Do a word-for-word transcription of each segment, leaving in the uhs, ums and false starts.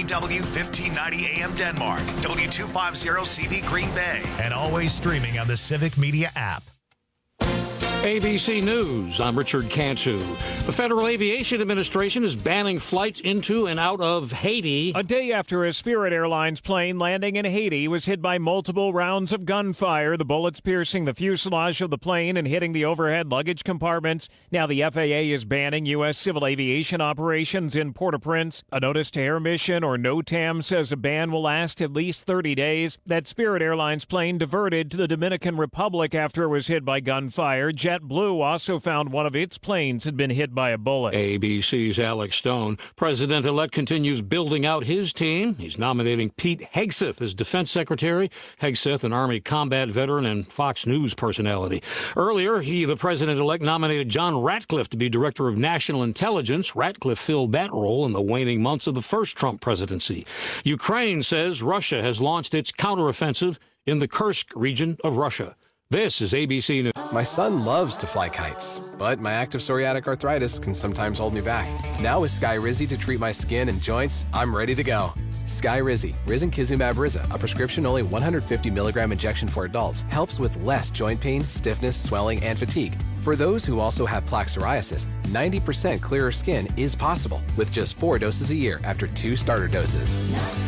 W fifteen ninety A M Denmark, W two fifty C V Green Bay, and always streaming on the Civic Media app. A B C News, I'm Richard Cantu. The Federal Aviation Administration is banning flights into and out of Haiti. A day after a Spirit Airlines plane landing in Haiti was hit by multiple rounds of gunfire, the bullets piercing the fuselage of the plane and hitting the overhead luggage compartments. Now the F A A is banning U S civil aviation operations in Port-au-Prince. A notice to air mission, or NOTAM, says a ban will last at least thirty days. That Spirit Airlines plane diverted to the Dominican Republic after it was hit by gunfire. JetBlue also found one of its planes had been hit by a bullet. A B C's Alex Stone. President-elect continues building out his team. He's nominating Pete Hegseth as defense secretary. Hegseth, an Army combat veteran and Fox News personality. Earlier, he, the president-elect, nominated John Ratcliffe to be director of national intelligence. Ratcliffe filled that role in the waning months of the first Trump presidency. Ukraine says Russia has launched its counteroffensive in the Kursk region of Russia. This is A B C News. My son loves to fly kites, but my active psoriatic arthritis can sometimes hold me back. Now with Skyrizi to treat my skin and joints, I'm ready to go. Skyrizi, risankizumab Riza, a prescription-only one hundred fifty milligram injection for adults, helps with less joint pain, stiffness, swelling, and fatigue. For those who also have plaque psoriasis, ninety percent clearer skin is possible with just four doses a year after two starter doses.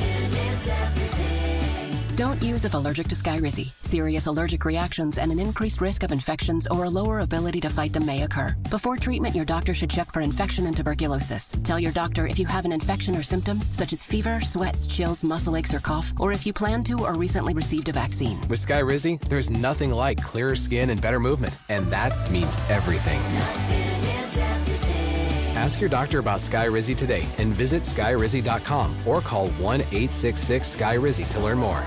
Don't use if allergic to Skyrizi. Serious allergic reactions and an increased risk of infections or a lower ability to fight them may occur. Before treatment, your doctor should check for infection and tuberculosis. Tell your doctor if you have an infection or symptoms such as fever, sweats, chills, muscle aches, or cough, or if you plan to or recently received a vaccine. With Skyrizi, there's nothing like clearer skin and better movement, and that means everything. Ask your doctor about Skyrizi today and visit skyrizi dot com or call one eight six six Sky Rizzi to learn more.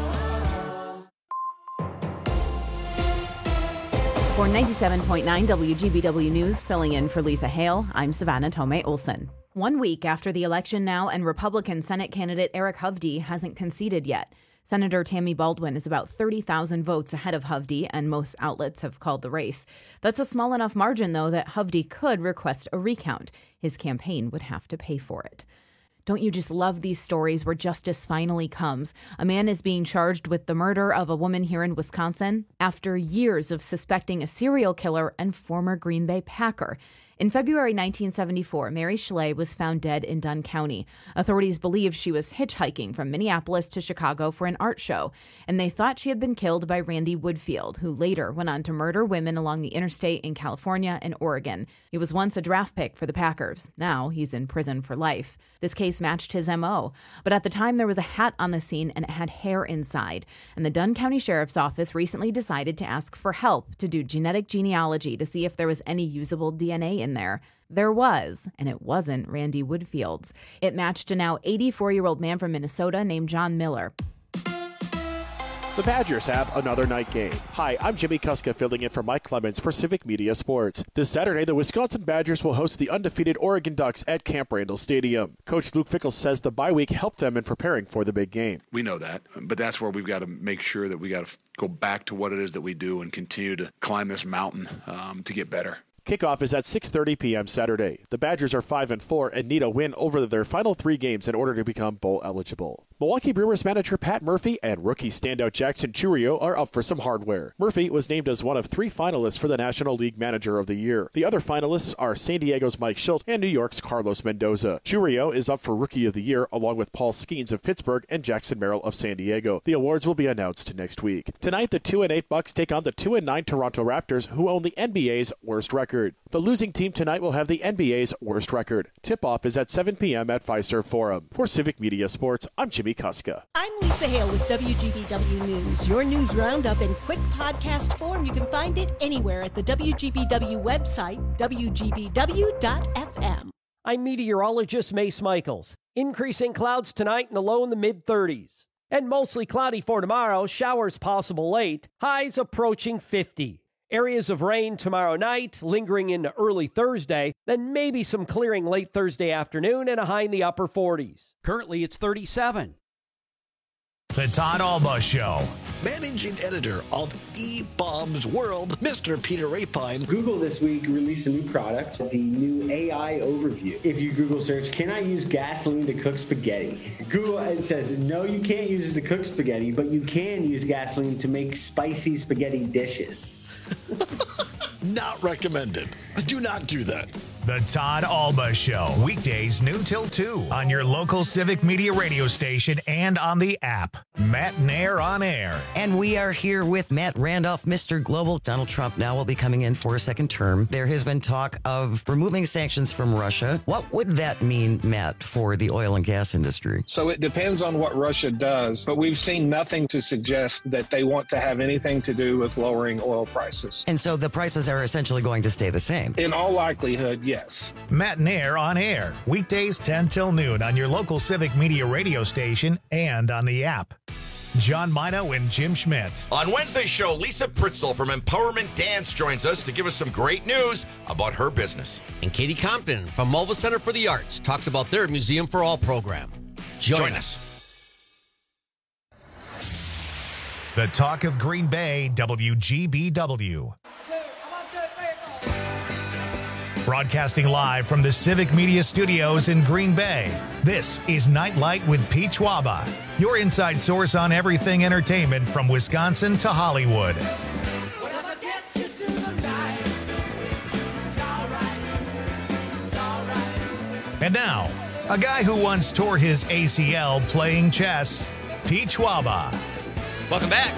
For ninety-seven point nine W G B W News, filling in for Lisa Hale, I'm Savannah Tomei Olson. One week after the election now, and Republican Senate candidate Eric Hovde hasn't conceded yet. Senator Tammy Baldwin is about thirty thousand votes ahead of Hovde, and most outlets have called the race. That's a small enough margin, though, that Hovde could request a recount. His campaign would have to pay for it. Don't you just love these stories where justice finally comes? A man is being charged with the murder of a woman here in Wisconsin after years of suspecting a serial killer and former Green Bay Packer. In February nineteen seventy-four, Mary Schley was found dead in Dunn County. Authorities believe she was hitchhiking from Minneapolis to Chicago for an art show, and they thought she had been killed by Randy Woodfield, who later went on to murder women along the interstate in California and Oregon. He was once a draft pick for the Packers. Now he's in prison for life. This case matched his M O, but at the time there was a hat on the scene and it had hair inside, and the Dunn County Sheriff's Office recently decided to ask for help to do genetic genealogy to see if there was any usable D N A in there. There was, and it wasn't Randy Woodfield's. It matched a now eighty-four-year-old man from Minnesota named John Miller. The Badgers have another night game. Hi, I'm Jimmy Kuska filling in for Mike Clemens for Civic Media Sports. This Saturday, the Wisconsin Badgers will host the undefeated Oregon Ducks at Camp Randall Stadium. Coach Luke Fickell says the bye week helped them in preparing for the big game. We know that, but that's where we've got to make sure that we got to go back to what it is that we do and continue to climb this mountain um, to get better. Kickoff is at six thirty p.m. Saturday. The Badgers are five and four and need a win over their final three games in order to become bowl eligible. Milwaukee Brewers manager Pat Murphy and rookie standout Jackson Chourio are up for some hardware. Murphy was named as one of three finalists for the National League Manager of the Year. The other finalists are San Diego's Mike Schilt and New York's Carlos Mendoza. Chourio is up for Rookie of the Year along with Paul Skeens of Pittsburgh and Jackson Merrill of San Diego. The awards will be announced next week. Tonight, the two and eight Bucks take on the two and nine Toronto Raptors, who own the N B A's worst record. The losing team tonight will have the N B A's worst record. Tip-off is at seven p.m. at Fiserv Forum. For Civic Media Sports, I'm Jimmy Kuska. I'm Lisa Hale with W G B W News. Your news roundup in quick podcast form. You can find it anywhere at the W G B W website, W G B W dot F M. I'm meteorologist Mace Michaels. Increasing clouds tonight and a low in the mid-thirties. And mostly cloudy for tomorrow, showers possible late, highs approaching fifty. Areas of rain tomorrow night, lingering into early Thursday, then maybe some clearing late Thursday afternoon and a high in the upper forties. Currently, it's thirty-seven. The Todd Alba Show. managing editor of eBaum's World, Mister Peter Rapine. Google this week released a new product, the new A I overview. If you Google search, can I use gasoline to cook spaghetti? Google it says, no, you can't use it to cook spaghetti, but you can use gasoline to make spicy spaghetti dishes. Not recommended. Do not do that. The Todd Alba Show, weekdays noon till two on your local Civic Media radio station and on the app. Matt Nair on air. And we are here with Matt Randolph, Mister Global. Donald Trump now will be coming in for a second term. There has been talk of removing sanctions from Russia. What would that mean, Matt, for the oil and gas industry? So it depends on what Russia does, but we've seen nothing to suggest that they want to have anything to do with lowering oil prices. And so the prices are essentially going to stay the same? In all likelihood, yes. Matt Nair on air, weekdays ten till noon on your local Civic Media radio station and on the app. John Mino and Jim Schmidt. On Wednesday's show, Lisa Pritzel from Empowerment Dance joins us to give us some great news about her business. And Katie Compton from Mulva Center for the Arts talks about their Museum for All program. Join, Join us. us. The talk of Green Bay, W G B W. Broadcasting live from the Civic Media Studios in Green Bay, this is Nightlight with Pete Schwaba, your inside source on everything entertainment from Wisconsin to Hollywood. And now, a guy who once tore his A C L playing chess, Pete Schwaba. Welcome back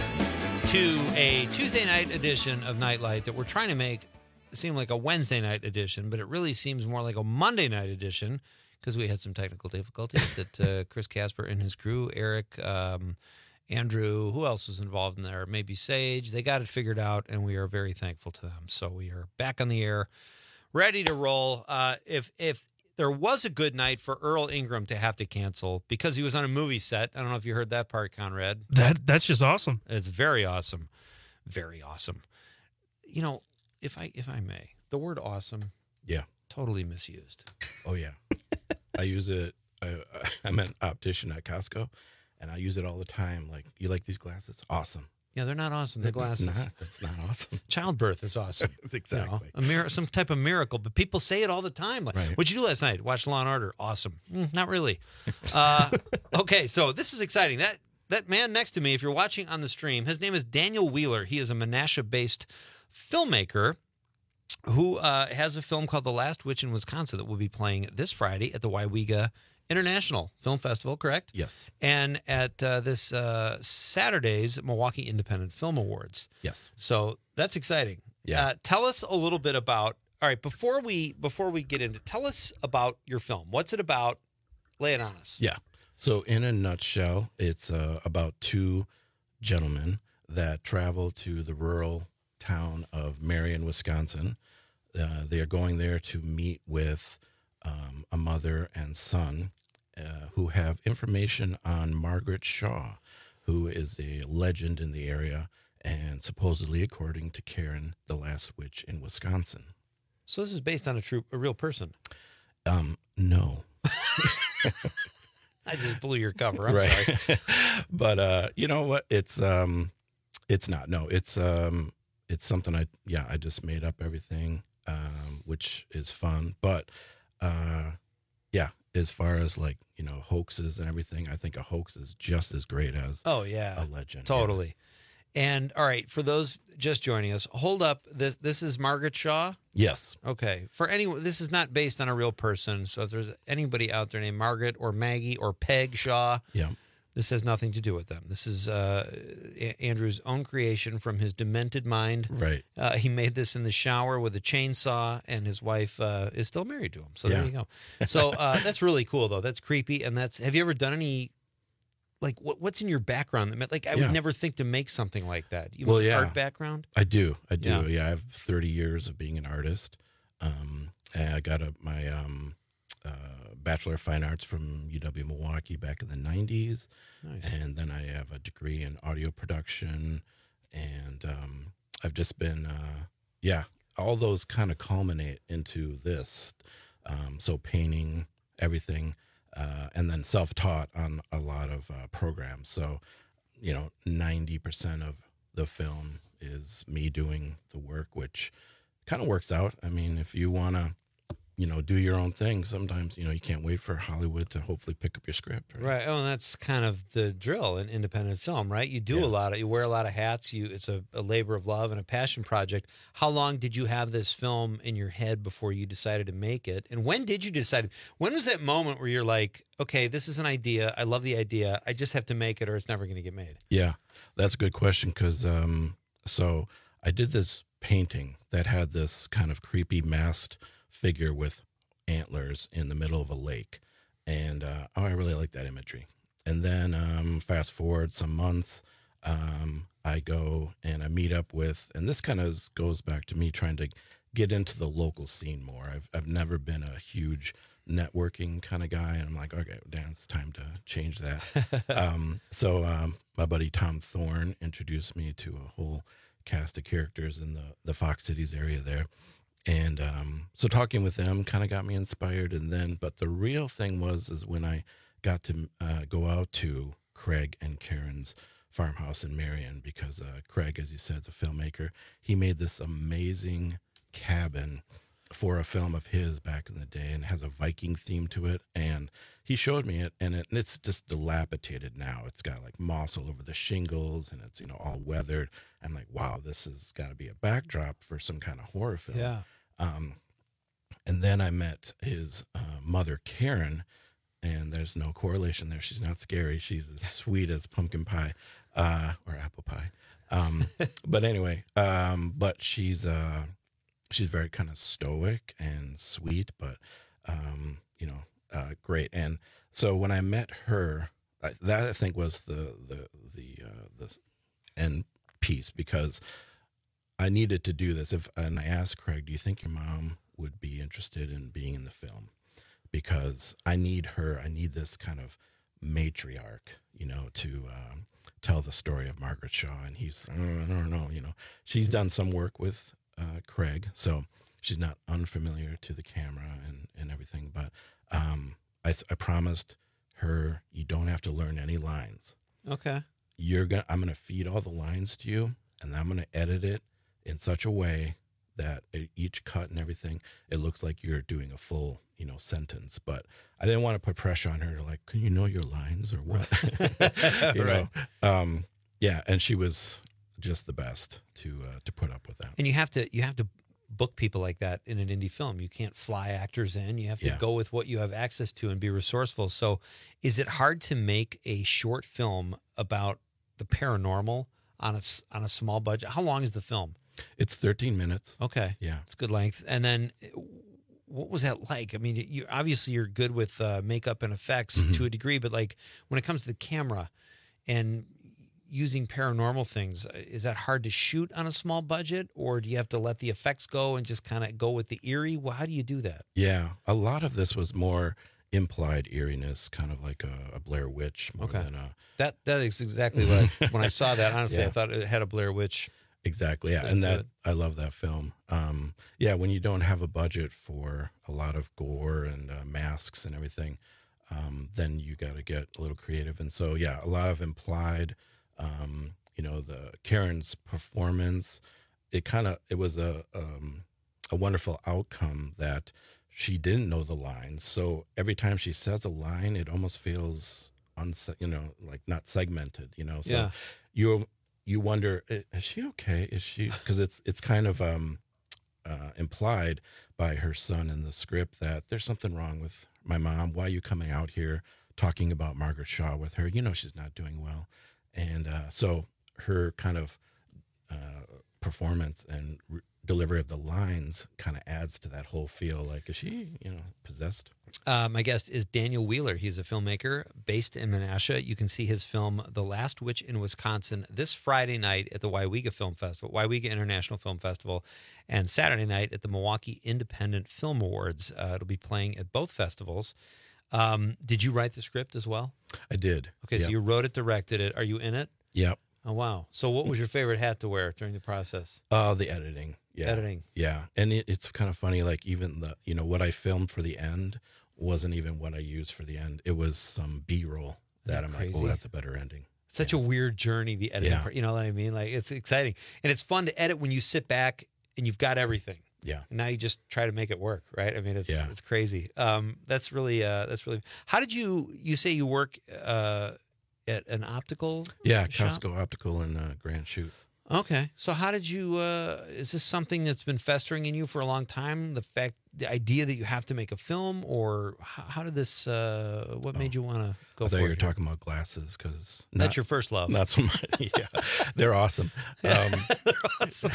to a Tuesday night edition of Nightlight that we're trying to make seem like a Wednesday night edition, but it really seems more like a Monday night edition because we had some technical difficulties that uh, Chris Casper and his crew, Eric, um, Andrew, who else was involved in there? Maybe Sage. They got it figured out, and we are very thankful to them. So we are back on the air, ready to roll. Uh, if if there was a good night for Earl Ingram to have to cancel because he was on a movie set. I don't know if you heard that part, Conrad. That That's just awesome. It's very awesome. Very awesome. You know, If I if I may, the word awesome, yeah, totally misused. Oh, yeah. I use it. I, I'm an optician at Costco, and I use it all the time. Like, you like these glasses? Awesome. Yeah, they're not awesome. They're glasses. Not, that's not awesome. Childbirth is awesome. Exactly. You know, a mir- some type of miracle, but people say it all the time. Like, right. What'd you do last night? Watch Law and Order. Awesome. Mm, not really. Uh, okay, so this is exciting. That that man next to me, if you're watching on the stream, his name is Daniel Wheeler. He is a Menasha-based filmmaker who uh, has a film called The Last Witch in Wisconsin that will be playing this Friday at the Waiwega International Film Festival, correct? Yes. And at uh, this uh, Saturday's Milwaukee Independent Film Awards. Yes. So that's exciting. Yeah. Uh, tell us a little bit about, all right, before we before we get into, tell us about your film. What's it about? Lay it on us. Yeah. So in a nutshell, it's uh, about two gentlemen that travel to the rural town of Marion, Wisconsin. Uh, they are going there to meet with um, a mother and son uh, who have information on Margaret Shaw, who is a legend in the area and supposedly, according to Karen, the last witch in Wisconsin. So this is based on a true, a real person? Um, no. I just blew your cover. I'm right. sorry. But uh, you know what? It's um, it's not. No, it's um, it's something I yeah I just made up everything, um, which is fun. But uh, yeah, as far as like you know hoaxes and everything, I think a hoax is just as great as oh yeah a legend. Totally. Yeah. And all right, for those just joining us, hold up. This this is Margaret Shaw? Yes. Okay. For anyone, this is not based on a real person. So if there's anybody out there named Margaret or Maggie or Peg Shaw, yeah, this has nothing to do with them. This is uh, a- Andrew's own creation from his demented mind. Right. Uh, he made this in the shower with a chainsaw, and his wife uh, is still married to him. So yeah. there you go. So uh, that's really cool, though. That's creepy. And that's. Have you ever done any? Like, what, what's in your background? Like, I yeah. would never think to make something like that. You well, have an yeah. art background? I do. I do. Yeah. yeah, I have thirty years of being an artist. Um, and I got a, my um, uh, Bachelor of Fine Arts from U W Milwaukee back in the nineties. Nice. And then I have a degree in audio production. And um, I've just been, uh, yeah, all those kind of culminate into this. Um, so painting, everything. Uh, and then self-taught on a lot of uh, programs. So you know, ninety percent of the film is me doing the work, which kind of works out. I mean, if you want to, you know, do your own thing, sometimes, you know, you can't wait for Hollywood to hopefully pick up your script. Right. Right. Oh, and that's kind of the drill in independent film, right? You do Yeah. a lot of, you wear a lot of hats. You, it's a, a labor of love and a passion project. How long did you have this film in your head before you decided to make it? And when did you decide? When was that moment where you're like, okay, this is an idea. I love the idea. I just have to make it or it's never going to get made. Yeah, that's a good question. Cause, um, so I did this painting that had this kind of creepy masked figure with antlers in the middle of a lake. And, uh, oh, I really like that imagery. And then, um, fast forward some months, um, I go and I meet up with, and this kind of goes back to me trying to get into the local scene more. I've, I've never been a huge networking kind of guy. And I'm like, okay, Dan, it's time to change that. um, so, um, my buddy Tom Thorne introduced me to a whole cast of characters in the, the Fox Cities area there. And um, so talking with them kind of got me inspired. And then, but the real thing was, is when I got to uh, go out to Craig and Karen's farmhouse in Marion, because uh, Craig, as you said, is a filmmaker. He made this amazing cabin for a film of his back in the day, and it has a Viking theme to it. And he showed me it, and, it, and it's just dilapidated now. It's got like moss all over the shingles, and it's, you know, all weathered. I'm like, wow, this has got to be a backdrop for some kind of horror film. Yeah. Um, and then I met his uh, mother, Karen, and there's no correlation there. She's not scary. She's as sweet as pumpkin pie uh, or apple pie. Um, but anyway, um, but she's uh, she's very kind of stoic and sweet, but um, you know, uh, great. And so when I met her, I, that I think was the the the uh, the end piece, because I needed to do this. If and I asked Craig, do you think your mom would be interested in being in the film? Because I need her. I need this kind of matriarch, you know, to um, tell the story of Margaret Shaw. And he's, I don't, I don't know, you know, she's done some work with uh, Craig, so she's not unfamiliar to the camera and, and everything. But um, I, I promised her, you don't have to learn any lines. Okay. You're gonna. I'm gonna feed all the lines to you, and I'm gonna edit it in such a way that it, each cut and everything, it looks like you're doing a full, you know, sentence. But I didn't want to put pressure on her to like, can you know your lines or what? you Right. know, um, yeah. And she was just the best to uh, to put up with that. And you have to you have to book people like that in an indie film. You can't fly actors in. You have to Yeah. go with what you have access to and be resourceful. So, is it hard to make a short film about the paranormal on a s- on a small budget? How long is the film? It's thirteen minutes. Okay, Yeah. it's good length. And then, what was that like? I mean, you obviously you're good with uh, makeup and effects Mhm. to a degree, but like when it comes to the camera and using paranormal things, is that hard to shoot on a small budget, or do you have to let the effects go and just kind of go with the eerie? Well, how do you do that? Yeah. A lot of this was more implied eeriness, kind of like a, a Blair Witch more Okay. than a That that is exactly what I, when I saw that. Honestly, Yeah. I thought it had a Blair Witch. Exactly. Yeah. That's And that, it. I love that film. Um, yeah. When you don't have a budget for a lot of gore and uh, masks and everything, um, then you got to get a little creative. And so, yeah, a lot of implied, um, you know, the Karen's performance, it kind of, it was a, um, a wonderful outcome that she didn't know the lines. So every time she says a line, it almost feels, unse- you know, like not segmented, you know? So Yeah. you you wonder, is she okay? Is she, because it's it's kind of um, uh, implied by her son in the script that there's something wrong with my mom. Why are you coming out here talking about Margaret Shaw with her? You know she's not doing well. And uh, so her kind of uh, performance and re- delivery of the lines kind of adds to that whole feel. Like, is she, you know, possessed? Uh, my guest is Daniel Wheeler. He's a filmmaker based in Menasha. You can see his film, The Last Witch in Wisconsin, this Friday night at the Waiwega Film Festival, Waiwega International Film Festival, and Saturday night at the Milwaukee Independent Film Awards. Uh, it'll be playing at both festivals. Um, did you write the script as well? I did. Okay, Yep. so you wrote it, directed it. Are you in it? Yep. Oh, wow. So what was your favorite hat to wear during the process? Uh, the editing. Yeah. Editing. Yeah. And it, it's kind of funny, like even the, you know, what I filmed for the end wasn't even what I used for the end. It was some B-roll that I'm like, crazy? oh, that's a better ending. Such a weird journey, the editing Yeah. part. You know what I mean? Like, it's exciting. And it's fun to edit when you sit back and you've got everything. Yeah. And now you just try to make it work, right? I mean, it's Yeah. it's crazy. Um, that's really, uh, that's really, how did you, you say you work uh, at an optical Yeah, shop? Costco Optical in uh, Grand Chute. Okay. So how did you, uh, is this something that's been festering in you for a long time? The fact, the idea that you have to make a film, or how, how did this, uh, what made you want to go I for thought you it? were talking about glasses because That's your first love. Not so much. Yeah, they're awesome. Um, They're awesome.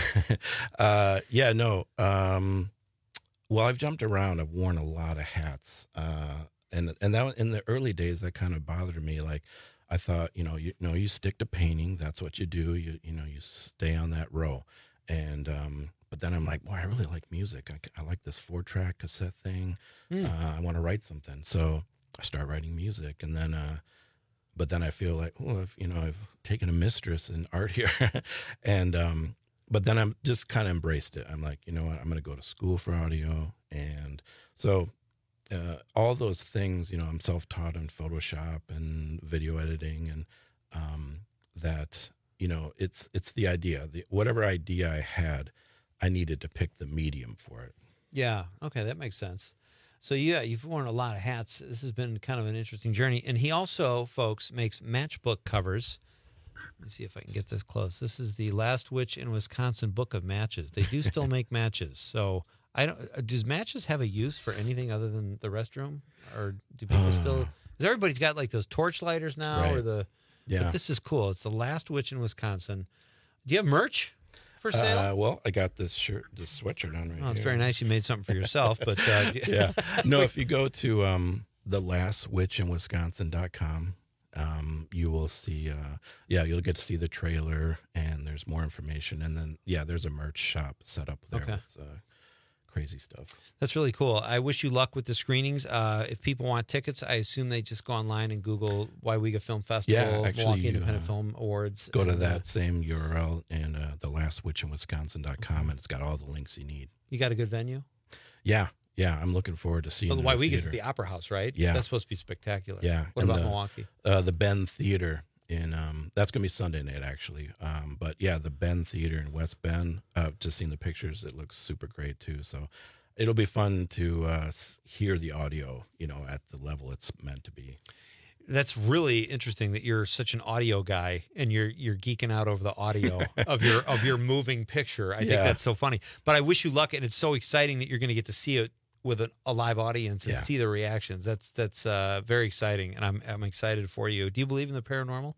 uh, yeah, no. Um, well, I've jumped around. I've worn a lot of hats, uh, and and that in the early days that kind of bothered me. Like, I thought, you know, you know, you stick to painting. That's what you do. You you know, you stay on that row, and um, but then I'm like, well, I really like music. I, I like this four track cassette thing. Mm. Uh, I want to write something, so I start writing music, and then. Uh, But then I feel like, oh, I've, you know, I've taken a mistress in art here. and, um, but then I'm just kind of embraced it. I'm like, you know what, I'm going to go to school for audio. And so uh, all those things, you know, I'm self-taught in Photoshop and video editing, and um, that, you know, it's, it's the idea, the, whatever idea I had, I needed to pick the medium for it. Yeah. Okay. That makes sense. So, yeah, you've worn a lot of hats. This has been kind of an interesting journey. And he also, folks, makes matchbook covers. Let me see if I can get this close. This is the Last Witch in Wisconsin Book of Matches. They do still make matches. So, I don't. Does matches have a use for anything other than the restroom? Or do people still... Because everybody's got, like, those torch lighters now. Right. or the. Yeah. But this is cool. It's the Last Witch in Wisconsin. Do you have merch for sale? Uh, well, I got this shirt, this sweatshirt on right Oh, it's here. very nice. You made something for yourself, but uh, yeah. No, if you go to um, the last witch in wisconsin dot com, um, you will see, uh, yeah, you'll get to see the trailer, and there's more information. And then, yeah, there's a merch shop set up there Okay. with uh, crazy stuff. That's really cool. I wish you luck with the screenings. Uh, if people want tickets, I assume they just go online and Google Waiwiga Film Festival, Yeah, actually, Milwaukee you, Independent uh, Film Awards. Go to and, uh, that same U R L and uh, the last witch in wisconsin dot com, and it's got all the links you need. You got a good venue? Yeah. Yeah. I'm looking forward to seeing Well, the it in the Waiwiga's theater. at the Opera House, right? Yeah. That's supposed to be spectacular. Yeah. What and about the, Milwaukee? Uh, the Ben Theater in, um, that's going to be Sunday night, actually. Um, but yeah, the Ben Theater in West Bend, uh, just seeing the pictures, it looks super great too. So it'll be fun to uh, s- hear the audio, you know, at the level it's meant to be. That's really interesting that you're such an audio guy and you're you're geeking out over the audio of your of your moving picture. I think Yeah. that's so funny. But I wish you luck, and it's so exciting that you're going to get to see it with a, a live audience and Yeah. see the reactions. That's that's uh, very exciting, and I'm I'm excited for you. Do you believe in the paranormal?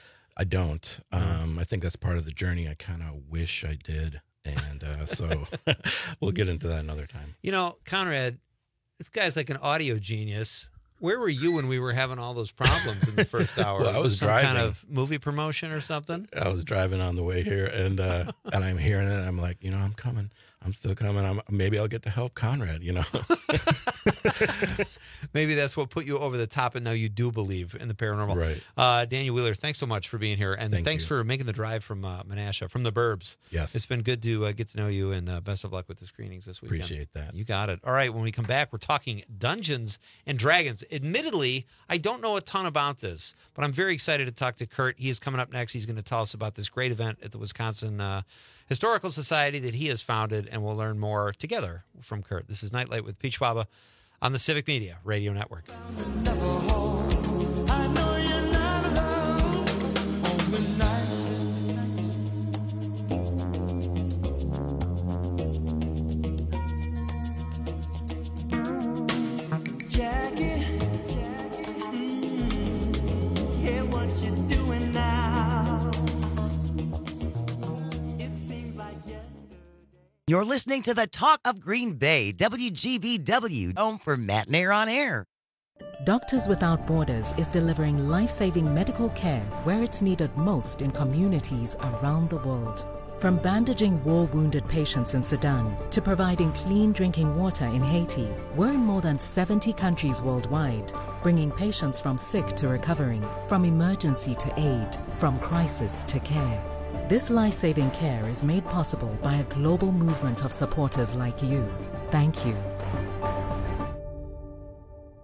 I don't. Um, I think that's part of the journey. I kind of wish I did. And uh, so we'll get into that another time. You know, Conrad, this guy's like an audio genius. Where were you when we were having all those problems in the first hour? Well, I was this some driving. kind of movie promotion or something? I was driving on the way here, and uh, and I'm hearing it. And I'm like, you know, I'm coming. I'm still coming. I'm maybe I'll get to help Conrad. You know, maybe that's what put you over the top, and now you do believe in the paranormal. Right. Uh, Daniel Wheeler, thanks so much for being here, and Thank thanks you. for making the drive from uh, Menasha, from the Burbs. Yes. It's been good to uh, get to know you, and uh, best of luck with the screenings this weekend. Appreciate that. You got it. All right, when we come back, we're talking Dungeons and Dragons. Admittedly, I don't know a ton about this, but I'm very excited to talk to Kurt. He is coming up next. He's going to tell us about this great event at the Wisconsin uh, Historical Society that he has founded, and we'll learn more together from Kurt. This is Nightlight with Peach Baba on the Civic Media Radio Network. You're listening to the Talk of Green Bay, W G B W, home for Matt and Air on Air. Doctors Without Borders is delivering life-saving medical care where it's needed most in communities around the world. From bandaging war-wounded patients in Sudan to providing clean drinking water in Haiti, we're in more than seventy countries worldwide, bringing patients from sick to recovering, from emergency to aid, from crisis to care. This life-saving care is made possible by a global movement of supporters like you. Thank you.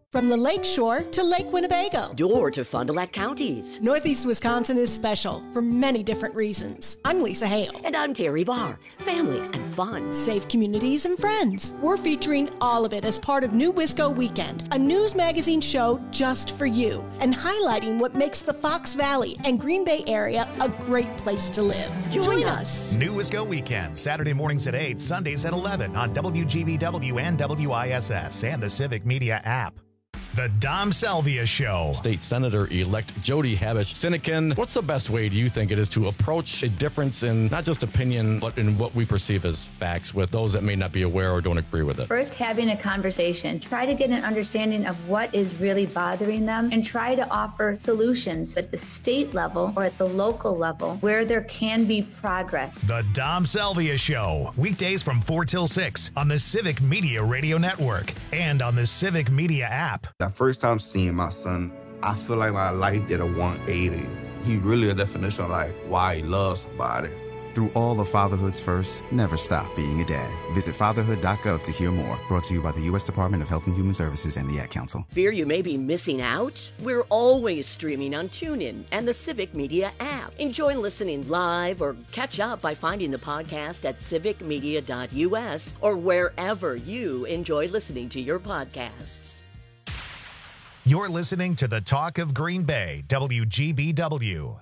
From the Lake Shore to Lake Winnebago. Door to Fond du Lac counties. Northeast Wisconsin is special for many different reasons. I'm Lisa Hale. And I'm Terry Barr. Family and fun. Safe communities and friends. We're featuring all of it as part of New Wisco Weekend, a news magazine show just for you, and highlighting what makes the Fox Valley and Green Bay area a great place to live. Join, Join us. us. New Wisco Weekend, Saturday mornings at eight, Sundays at eleven on W G B W and W I S S and the Civic Media app. The Dom Salvia Show. State Senator-elect Jody Habush-Sinekin, what's the best way, do you think, it is to approach a difference in not just opinion, but in what we perceive as facts with those that may not be aware or don't agree with it? First, having a conversation. Try to get an understanding of what is really bothering them and try to offer solutions at the state level or at the local level where there can be progress. The Dom Salvia Show. Weekdays from four till six on the Civic Media Radio Network and on the Civic Media app. That first time seeing my son, I feel like my life did a one eighty. He really a definition of like why he loves somebody. Through all of fatherhood's first, never stop being a dad. Visit fatherhood dot gov to hear more. Brought to you by the U S Department of Health and Human Services and the Ad Council. Fear you may be missing out? We're always streaming on TuneIn and the Civic Media app. Enjoy listening live or catch up by finding the podcast at civic media dot U S or wherever you enjoy listening to your podcasts. You're listening to the Talk of Green Bay, W G B W.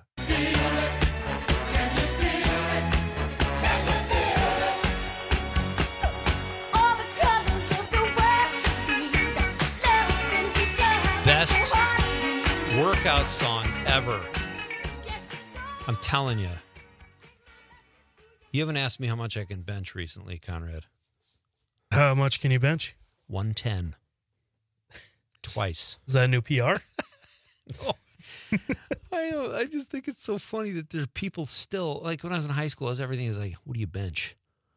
Best workout song ever. I'm telling you. You haven't asked me how much I can bench recently, Conrad. How much can you bench? one ten. Twice. Is that a new P R? No. I don't, I just think it's so funny that there's people still, like when I was in high school, everything is like, what do you bench?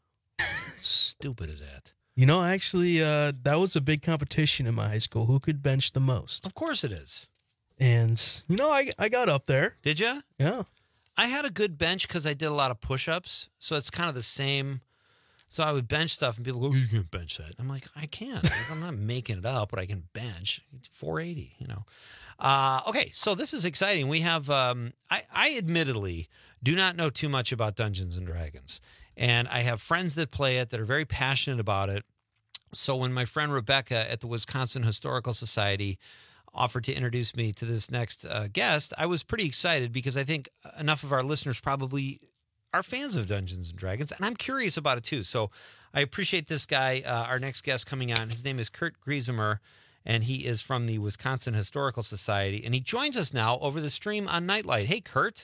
Stupid is that? You know, actually, uh, that was a big competition in my high school. Who could bench the most? Of course it is. And, you know, I, I got up there. Did you? Yeah. I had a good bench because I did a lot of push-ups. So it's kind of the same. So I would bench stuff and people go, oh, you can't bench that. I'm like, I can't. Like, I'm not making it up, but I can bench. It's four eighty, you know. Uh, okay, so this is exciting. We have, um, I, I admittedly do not know too much about Dungeons and Dragons. And I have friends that play it that are very passionate about it. So when my friend Rebecca at the Wisconsin Historical Society offered to introduce me to this next uh, guest, I was pretty excited because I think enough of our listeners probably are fans of Dungeons and Dragons, and I'm curious about it too. So I appreciate this guy, uh, our next guest coming on. His name is Kurt Griesemer, and he is from the Wisconsin Historical Society, and he joins us now over the stream on Nightlight. Hey, Kurt.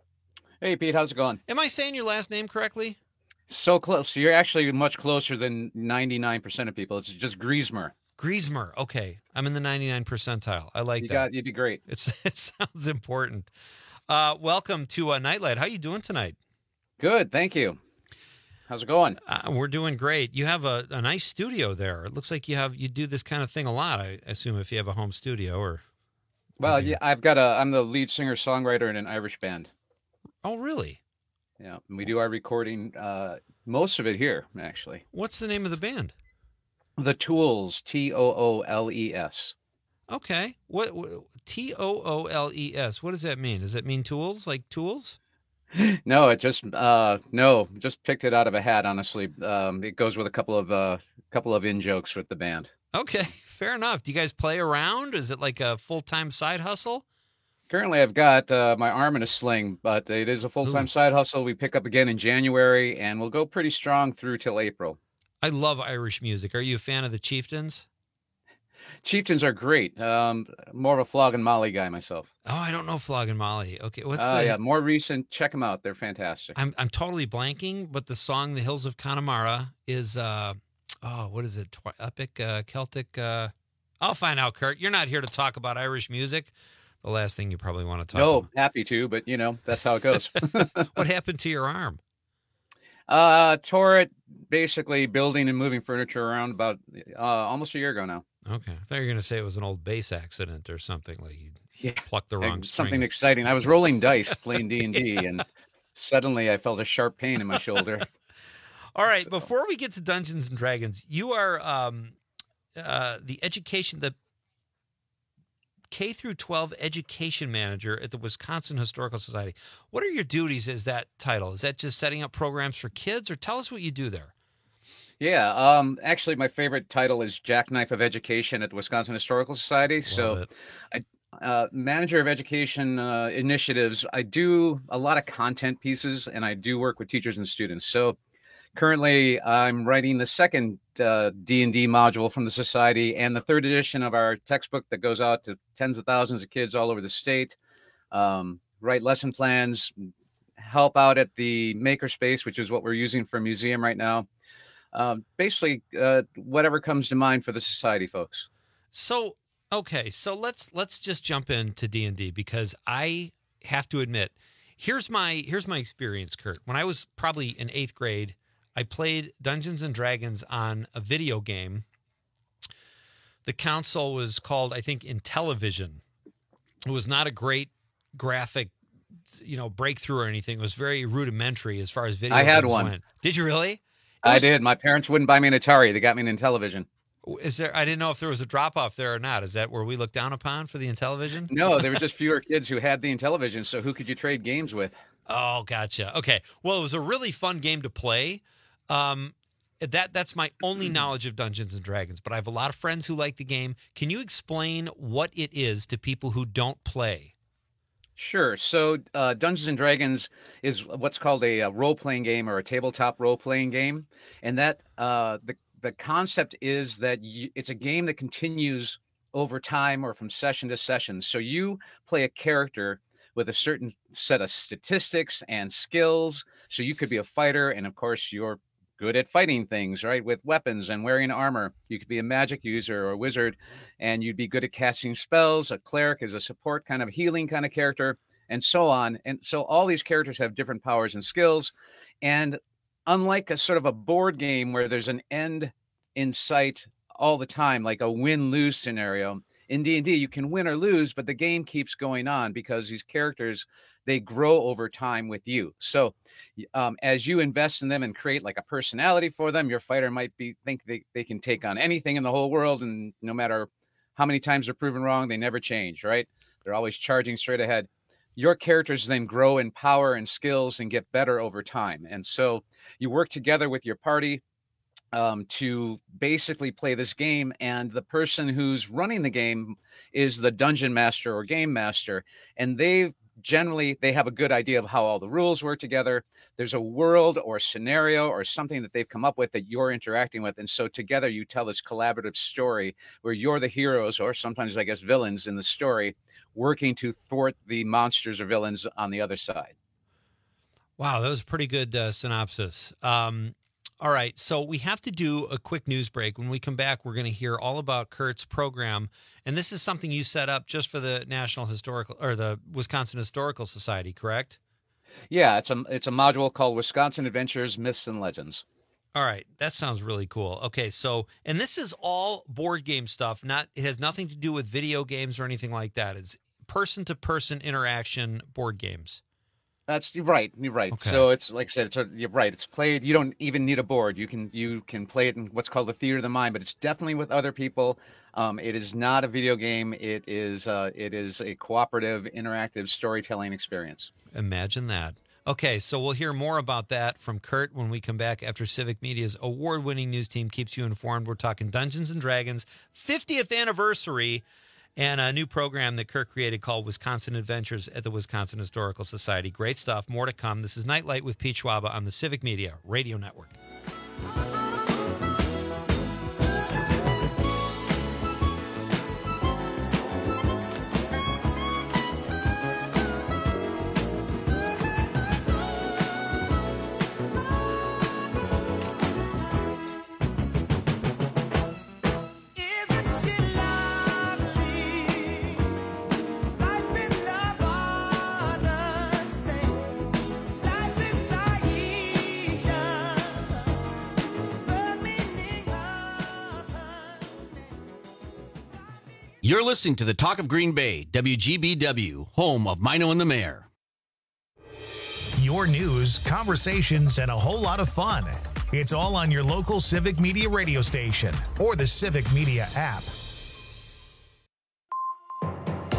Hey, Pete. How's it going? Am I saying your last name correctly? So close. You're actually much closer than ninety-nine percent of people. It's just Griesemer. Griesemer. Okay. I'm in the ninety-nine percentile. I like you that. Got, you'd be great. It's, it sounds important. Uh, welcome to uh, Nightlight. How you doing tonight? Good, thank you. How's it going? Uh, we're doing great. You have a, a nice studio there. It looks like you have you do this kind of thing a lot. I assume if you have a home studio or. Well, yeah, I've got a. I'm the lead singer songwriter in an Irish band. Oh, really? Yeah, and we do our recording. Uh, most of it here, actually. What's the name of the band? The Tools. T O O L E S. Okay. What, what T O O L E S? What does that mean? Does it mean tools, like tools? No, it just uh, no, just picked it out of a hat. Honestly, um, it goes with a couple of uh, couple of in jokes with the band. Okay, fair enough. Do you guys play around? Is it like a full time side hustle? Currently, I've got uh, my arm in a sling, but it is a full time side hustle. We pick up again in January, and we'll go pretty strong through till April. I love Irish music. Are you a fan of the Chieftains? Chieftains are great. Um, more of a Flogging Molly guy myself. Oh, I don't know Flogging Molly. Okay, what's uh, the? Yeah, more recent. Check them out. They're fantastic. I'm I'm totally blanking, but the song "The Hills of Connemara" is uh, oh, what is it? Twi- epic uh, Celtic. Uh... I'll find out, Kurt. You're not here to talk about Irish music. The last thing you probably want to talk. No, about. happy to, but you know that's how it goes. What happened to your arm? Uh, tore it basically building and moving furniture around about uh, almost a year ago now. Okay. I thought you were going to say it was an old bass accident or something, like you yeah. plucked the wrong string. Something exciting. I was rolling dice playing D and D, and suddenly I felt a sharp pain in my shoulder. All right. So. Before we get to Dungeons and Dragons, you are um, uh, the education, the K through twelve education manager at the Wisconsin Historical Society. What are your duties as that title? Is that just setting up programs for kids, or tell us what you do there? Yeah, um, actually, my favorite title is Jackknife of Education at the Wisconsin Historical Society. Love so, it. I, uh, manager of education uh, initiatives. I do a lot of content pieces, and I do work with teachers and students. So, currently, I'm writing the second uh, D and D module from the society and the third edition of our textbook that goes out to tens of thousands of kids all over the state. Um, write lesson plans, help out at the makerspace, which is what we're using for a museum right now. Um, basically, uh, whatever comes to mind for the society folks. So, okay, so let's let's just jump into D and D, because I have to admit, here's my here's my experience, Kurt. When I was probably in eighth grade, I played Dungeons and Dragons on a video game. The console was called, I think, Intellivision. It was not a great graphic, you know, breakthrough or anything. It was very rudimentary as far as video I had games one. went. Did you really? I was- did. My parents wouldn't buy me an Atari. They got me an Intellivision. Is there? I didn't know if there was a drop off there or not. Is that where we look down upon for the Intellivision? No, there was just fewer kids who had the Intellivision. So who could you trade games with? Oh, gotcha. Okay. Well, it was a really fun game to play. Um, that that's my only knowledge of Dungeons and Dragons, but I have a lot of friends who like the game. Can you explain what it is to people who don't play? Sure. So uh, Dungeons and Dragons is what's called a, a role-playing game or a tabletop role-playing game, and that uh, the the concept is that you, it's a game that continues over time or from session to session. So you play a character with a certain set of statistics and skills. So you could be a fighter, and of course you're good at fighting things, right? With weapons and wearing armor. You could be a magic user or a wizard, and you'd be good at casting spells. A cleric is a support kind of healing kind of character, and so on. And so all these characters have different powers and skills. And unlike a sort of a board game where there's an end in sight all the time, like a win-lose scenario, in D and D, you can win or lose, but the game keeps going on because these characters, they grow over time with you. So um, as you invest in them and create like a personality for them, your fighter might be think they, they can take on anything in the whole world. And no matter how many times they're proven wrong, they never change, right? They're always charging straight ahead. Your characters then grow in power and skills and get better over time. And so you work together with your party um, to basically play this game. And the person who's running the game is the dungeon master or game master. And they generally, they have a good idea of how all the rules work together. There's a world or scenario or something that they've come up with that you're interacting with. And so together you tell this collaborative story where you're the heroes, or sometimes, I guess, villains in the story, working to thwart the monsters or villains on the other side. Wow, that was a pretty good uh, synopsis. Um, all right, so we have to do a quick news break. When we come back, we're going to hear all about Kurt's program, and this is something you set up just for the National Historical or the Wisconsin Historical Society, correct? Yeah, it's a it's a module called Wisconsin Adventures, Myths and Legends. All right, that sounds really cool. Okay, so and this is all board game stuff. Not it has nothing to do with video games or anything like that. It's person to person interaction board games. That's you're right. You're right. Okay. So it's like I said, it's a, you're right. It's played. You don't even need a board. You can you can play it in what's called the theater of the mind. But it's definitely with other people. Um, it is not a video game. It is uh, it is a cooperative, interactive storytelling experience. Imagine that. Okay, so we'll hear more about that from Kurt when we come back after Civic Media's award-winning news team keeps you informed. We're talking Dungeons and Dragons fiftieth anniversary and a new program that Kurt created called Wisconsin Adventures at the Wisconsin Historical Society. Great stuff. More to come. This is Nightlight with Pete Schwaba on the Civic Media Radio Network. You're listening to the Talk of Green Bay, W G B W, home of Mino and the Mayor. Your news, conversations, and a whole lot of fun. It's all on your local Civic Media radio station or the Civic Media app.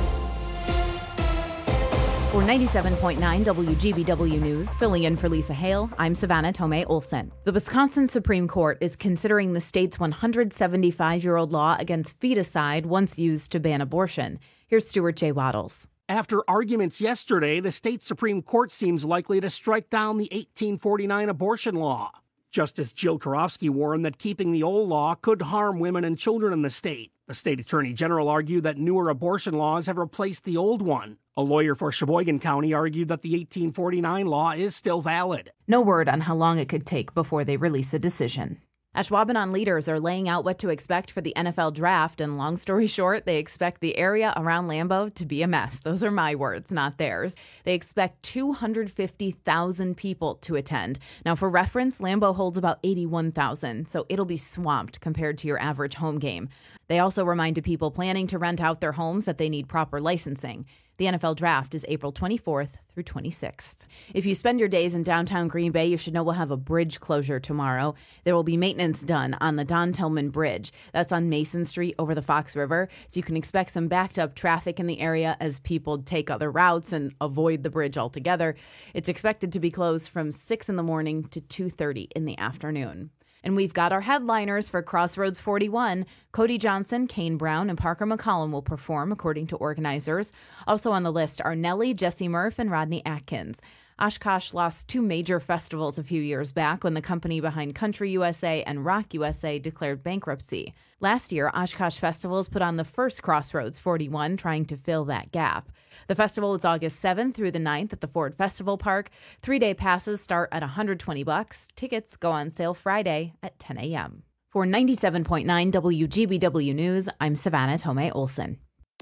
For ninety-seven point nine W G B W News, filling in for Lisa Hale, I'm Savannah Tomei Olson. The Wisconsin Supreme Court is considering the state's one hundred seventy-five-year-old law against feticide once used to ban abortion. Here's Stuart J. Waddles. After arguments yesterday, the state Supreme Court seems likely to strike down the eighteen forty-nine abortion law. Justice Jill Karofsky warned that keeping the old law could harm women and children in the state. The state attorney general argued that newer abortion laws have replaced the old one. A lawyer for Sheboygan County argued that the eighteen forty-nine law is still valid. No word on how long it could take before they release a decision. Ashwaubenon leaders are laying out what to expect for the N F L draft, and long story short, they expect the area around Lambeau to be a mess. Those are my words, not theirs. They expect two hundred fifty thousand people to attend. Now, for reference, Lambeau holds about eighty-one thousand, so it'll be swamped compared to your average home game. They also reminded people planning to rent out their homes that they need proper licensing. The N F L draft is April twenty-fourth through twenty-sixth. If you spend your days in downtown Green Bay, you should know we'll have a bridge closure tomorrow. There will be maintenance done on the Don Tillman Bridge. That's on Mason Street over the Fox River, so you can expect some backed up traffic in the area as people take other routes and avoid the bridge altogether. It's expected to be closed from six in the morning to two thirty in the afternoon. And we've got our headliners for Crossroads forty-one. Cody Johnson, Kane Brown, and Parker McCollum will perform, according to organizers. Also on the list are Nelly, Jesse Murph, and Rodney Atkins. Oshkosh lost two major festivals a few years back when the company behind Country U S A and Rock U S A declared bankruptcy. Last year, Oshkosh Festivals put on the first Crossroads forty-one, trying to fill that gap. The festival is August seventh through the ninth at the Ford Festival Park. Three-day passes start at one hundred twenty bucks. Tickets go on sale Friday at ten a.m. For ninety-seven point nine W G B W News, I'm Savannah Tomei Olson.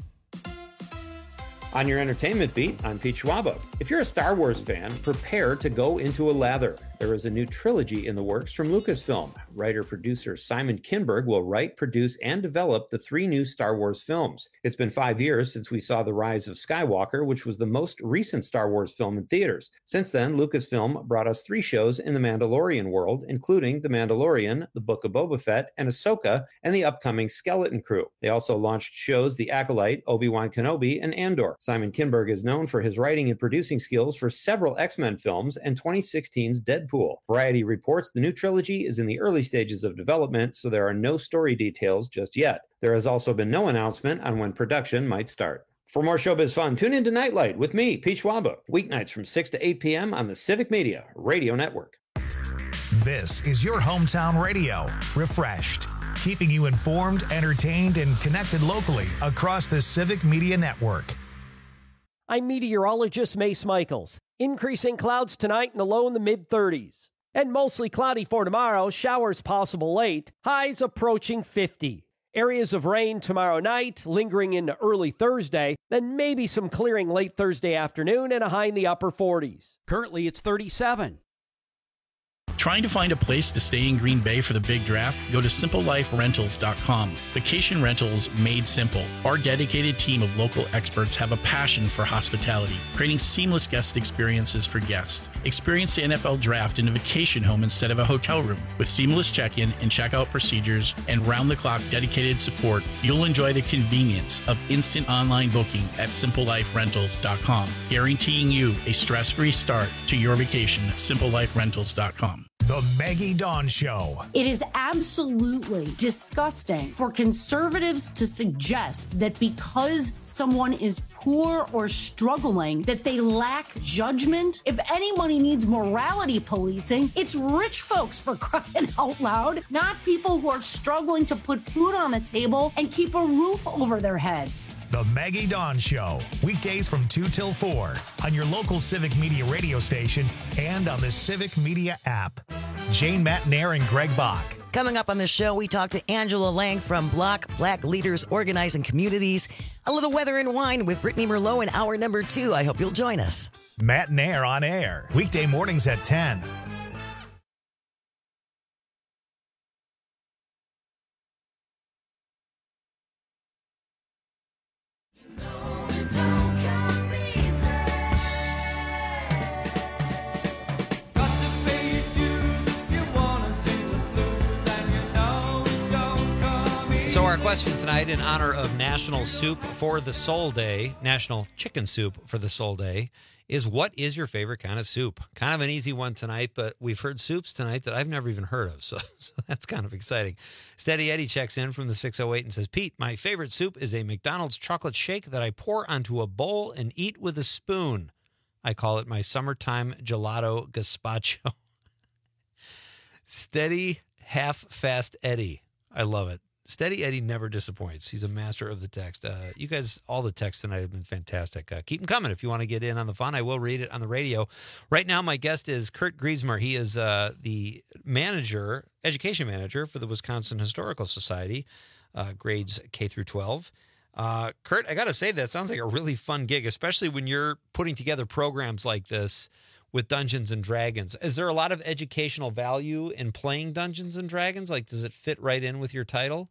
On your entertainment beat, I'm Pete Schwaba. If you're a Star Wars fan, prepare to go into a lather. There is a new trilogy in the works from Lucasfilm. Writer-producer Simon Kinberg will write, produce, and develop the three new Star Wars films. It's been five years since we saw The Rise of Skywalker, which was the most recent Star Wars film in theaters. Since then, Lucasfilm brought us three shows in the Mandalorian world, including The Mandalorian, The Book of Boba Fett, and Ahsoka, and the upcoming Skeleton Crew. They also launched shows The Acolyte, Obi-Wan Kenobi, and Andor. Simon Kinberg is known for his writing and producing skills for several X-Men films and twenty sixteen's Deadpool. Variety reports the new trilogy is in the early stages of development, so there are no story details just yet. There has also been no announcement on when production might start. For more showbiz fun, tune in to Nightlight with me, Pete Schwaba, weeknights from six to eight p.m. on the Civic Media Radio Network. This is your hometown radio, refreshed, keeping you informed, entertained, and connected locally across the Civic Media Network. I'm meteorologist Mace Michaels. Increasing clouds tonight and a low in the mid thirties. And mostly cloudy for tomorrow, showers possible late, highs approaching fifty. Areas of rain tomorrow night, lingering into early Thursday, then maybe some clearing late Thursday afternoon and a high in the upper forties. Currently, it's thirty-seven. Trying to find a place to stay in Green Bay for the big draft? Go to simple life rentals dot com. Vacation rentals made simple. Our dedicated team of local experts have a passion for hospitality, creating seamless guest experiences for guests. Experience the N F L draft in a vacation home instead of a hotel room. With seamless check-in and check-out procedures and round-the-clock dedicated support, you'll enjoy the convenience of instant online booking at simple life rentals dot com, guaranteeing you a stress-free start to your vacation. simple life rentals dot com. The Maggie Dawn Show. It is absolutely disgusting for conservatives to suggest that because someone is poor or struggling, that they lack judgment. If anybody needs morality policing, it's rich folks, for crying out loud, not people who are struggling to put food on the table and keep a roof over their heads. The Maggie Dawn Show, weekdays from two till four on your local Civic Media radio station and on the Civic Media app. Jane Matnair and Greg Bach. Coming up on the show, we talk to Angela Lang from Block, Black Leaders Organizing Communities. A little weather and wine with Brittany Merlot in hour number two. I hope you'll join us. Matnair on air, weekday mornings at ten. So our question tonight, in honor of National Soup for the Soul Day, National Chicken Soup for the Soul Day, is what is your favorite kind of soup? Kind of an easy one tonight, but we've heard soups tonight that I've never even heard of, so, so that's kind of exciting. Steady Eddie checks in from the six oh eight and says, Pete, my favorite soup is a McDonald's chocolate shake that I pour onto a bowl and eat with a spoon. I call it my summertime gelato gazpacho. Steady half-fast Eddie. I love it. Steady Eddie never disappoints. He's a master of the text. Uh, you guys, all the texts tonight have been fantastic. Uh, keep them coming if you want to get in on the fun. I will read it on the radio. Right now, my guest is Kurt Griesmer. He is uh, the manager, education manager for the Wisconsin Historical Society, uh, grades K through twelve. Uh, Kurt, I got to say, that sounds like a really fun gig, especially when you're putting together programs like this with Dungeons and Dragons. Is there a lot of educational value in playing Dungeons and Dragons? Like, does it fit right in with your title?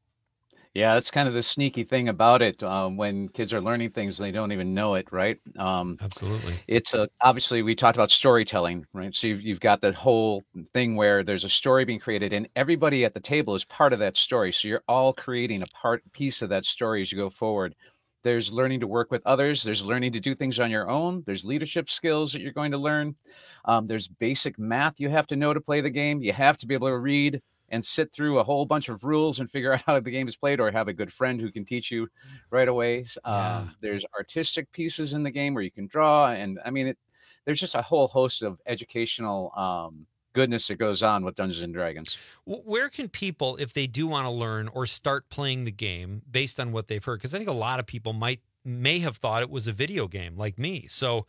Yeah, that's kind of the sneaky thing about it. Um, when kids are learning things, they don't even know it, right? Um, Absolutely. It's a, obviously, we talked about storytelling, right? So you've, you've got the whole thing where there's a story being created, and everybody at the table is part of that story. So you're all creating a part piece of that story as you go forward. There's learning to work with others. There's learning to do things on your own. There's leadership skills that you're going to learn. Um, there's basic math you have to know to play the game. You have to be able to read and sit through a whole bunch of rules and figure out how the game is played, or have a good friend who can teach you right away. Yeah. Um, there's artistic pieces in the game where you can draw. And I mean, it, there's just a whole host of educational um, goodness that goes on with Dungeons and Dragons. Where can people, if they do want to learn or start playing the game based on what they've heard? Because I think a lot of people might may have thought it was a video game like me. So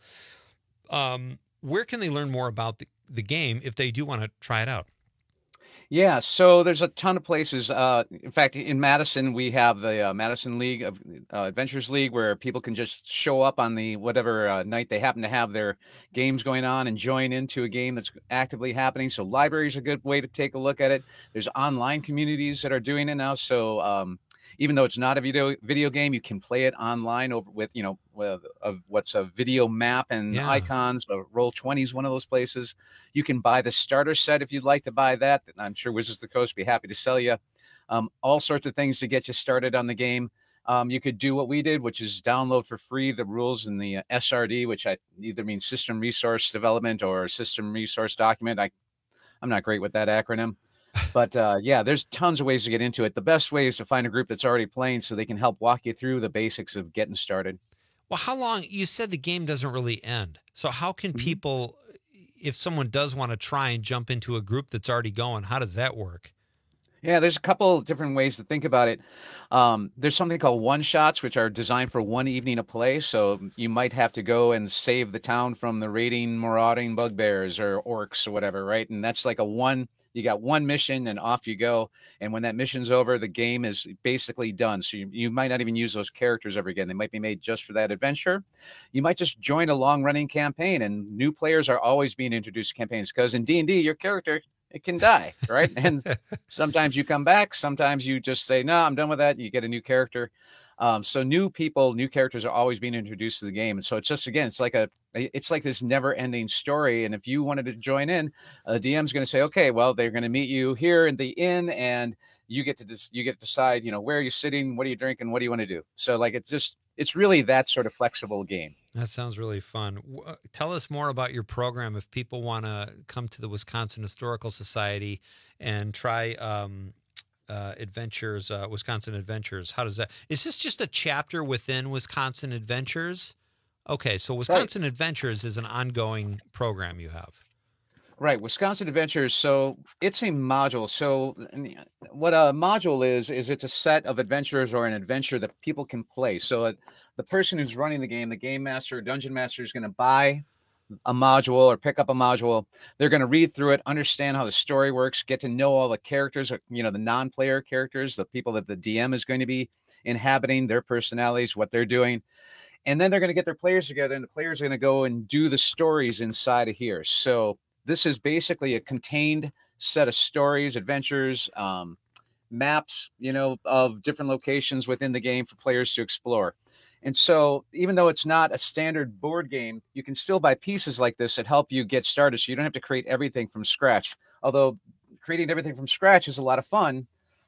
um, where can they learn more about the, the game if they do want to try it out? Yeah, so there's a ton of places. Uh, in fact, in Madison, we have the uh, Madison League of uh, Adventures League, where people can just show up on the whatever uh, night they happen to have their games going on and join into a game that's actively happening. So libraries are a good way to take a look at it. There's online communities that are doing it now. So um, even though it's not a video video game, you can play it online over with, you know, with of what's a video map and Yeah. icons. So Roll twenty is one of those places. You can buy the starter set if you'd like to buy that. I'm sure Wizards of the Coast would be happy to sell you um, all sorts of things to get you started on the game. Um, you could do what we did, which is download for free the rules in the uh, S R D, which I either means System Resource Development or System Resource Document. I, I'm not great with that acronym. But uh, yeah, there's tons of ways to get into it. The best way is to find a group that's already playing so they can help walk you through the basics of getting started. Well, how long? You said the game doesn't really end. So how can people, if someone does want to try and jump into a group that's already going, how does that work? Yeah, there's a couple of different ways to think about it. Um, there's something called one-shots, which are designed for one evening of play. So you might have to go and save the town from the raiding, marauding bugbears or orcs or whatever, right? And that's like a one, you got one mission and off you go. And when that mission's over, the game is basically done. So you, you might not even use those characters ever again. They might be made just for that adventure. You might just join a long-running campaign, and new players are always being introduced to campaigns because in D and D, your character, it can die, right? And sometimes you come back. Sometimes you just say, no, I'm done with that. You get a new character. Um, so new people, new characters are always being introduced to the game. And so it's just, again, it's like a, it's like this never ending story. And if you wanted to join in, a D M is going to say, okay, well, they're going to meet you here in the inn, and you get to, dis- you get to decide, you know, where are you sitting? What are you drinking? What do you want to do? So like, it's just, it's really that sort of flexible game. That sounds really fun. W- Tell us more about your program if people want to come to the Wisconsin Historical Society and try um, uh, Adventures, uh, Wisconsin Adventures. How does that? Is this just a chapter within Wisconsin Adventures? Okay, so Wisconsin right. Adventures is an ongoing program you have. Right, Wisconsin Adventures. So it's a module. So what a module is, is it's a set of adventures or an adventure that people can play. So uh, the person who's running the game, the game master, dungeon master, is going to buy a module or pick up a module. They're going to read through it, understand how the story works, get to know all the characters, you know, the non-player characters, the people that the D M is going to be inhabiting, their personalities, what they're doing. And then they're going to get their players together, and the players are going to go and do the stories inside of here. So this is basically a contained set of stories, adventures, um, maps, you know, of different locations within the game for players to explore. And so even though it's not a standard board game, you can still buy pieces like this that help you get started. So you don't have to create everything from scratch. Although creating everything from scratch is a lot of fun.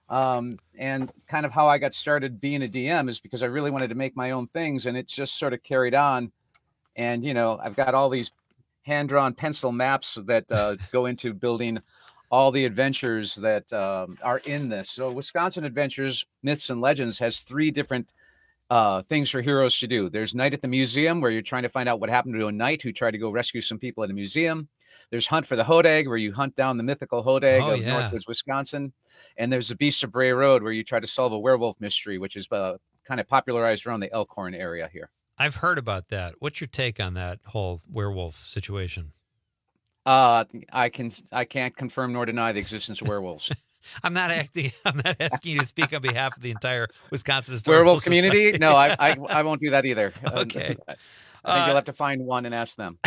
Um, and kind of how I got started being a D M is because I really wanted to make my own things, and it's just sort of carried on. And, you know, I've got all these hand-drawn pencil maps that uh, go into building all the adventures that um, are in this. So Wisconsin Adventures, Myths and Legends has three different uh, things for heroes to do. There's Night at the Museum, where you're trying to find out what happened to a knight who tried to go rescue some people at a museum. There's Hunt for the Hodag, where you hunt down the mythical Hodag Oh, of yeah. Northwoods, Wisconsin. And there's the Beast of Bray Road, where you try to solve a werewolf mystery, which is uh, kind of popularized around the Elkhorn area here. I've heard about that. What's your take on that whole werewolf situation? Uh, I can I can't confirm nor deny the existence of werewolves. I'm not acting. I'm not asking you to speak on behalf of the entire Wisconsin Historical Werewolf community? Society. No, I, I I won't do that either. Okay. I think Uh, you'll have to find one and ask them.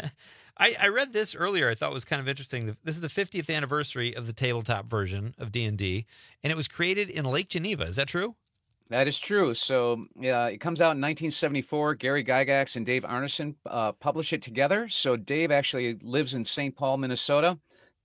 I, I read this earlier. I thought it was kind of interesting. This is the fiftieth anniversary of the tabletop version of D and D, and it was created in Lake Geneva. Is that true? That is true. So yeah, it comes out in nineteen seventy-four. Gary Gygax and Dave Arneson uh, publish it together. So Dave actually lives in Saint Paul, Minnesota,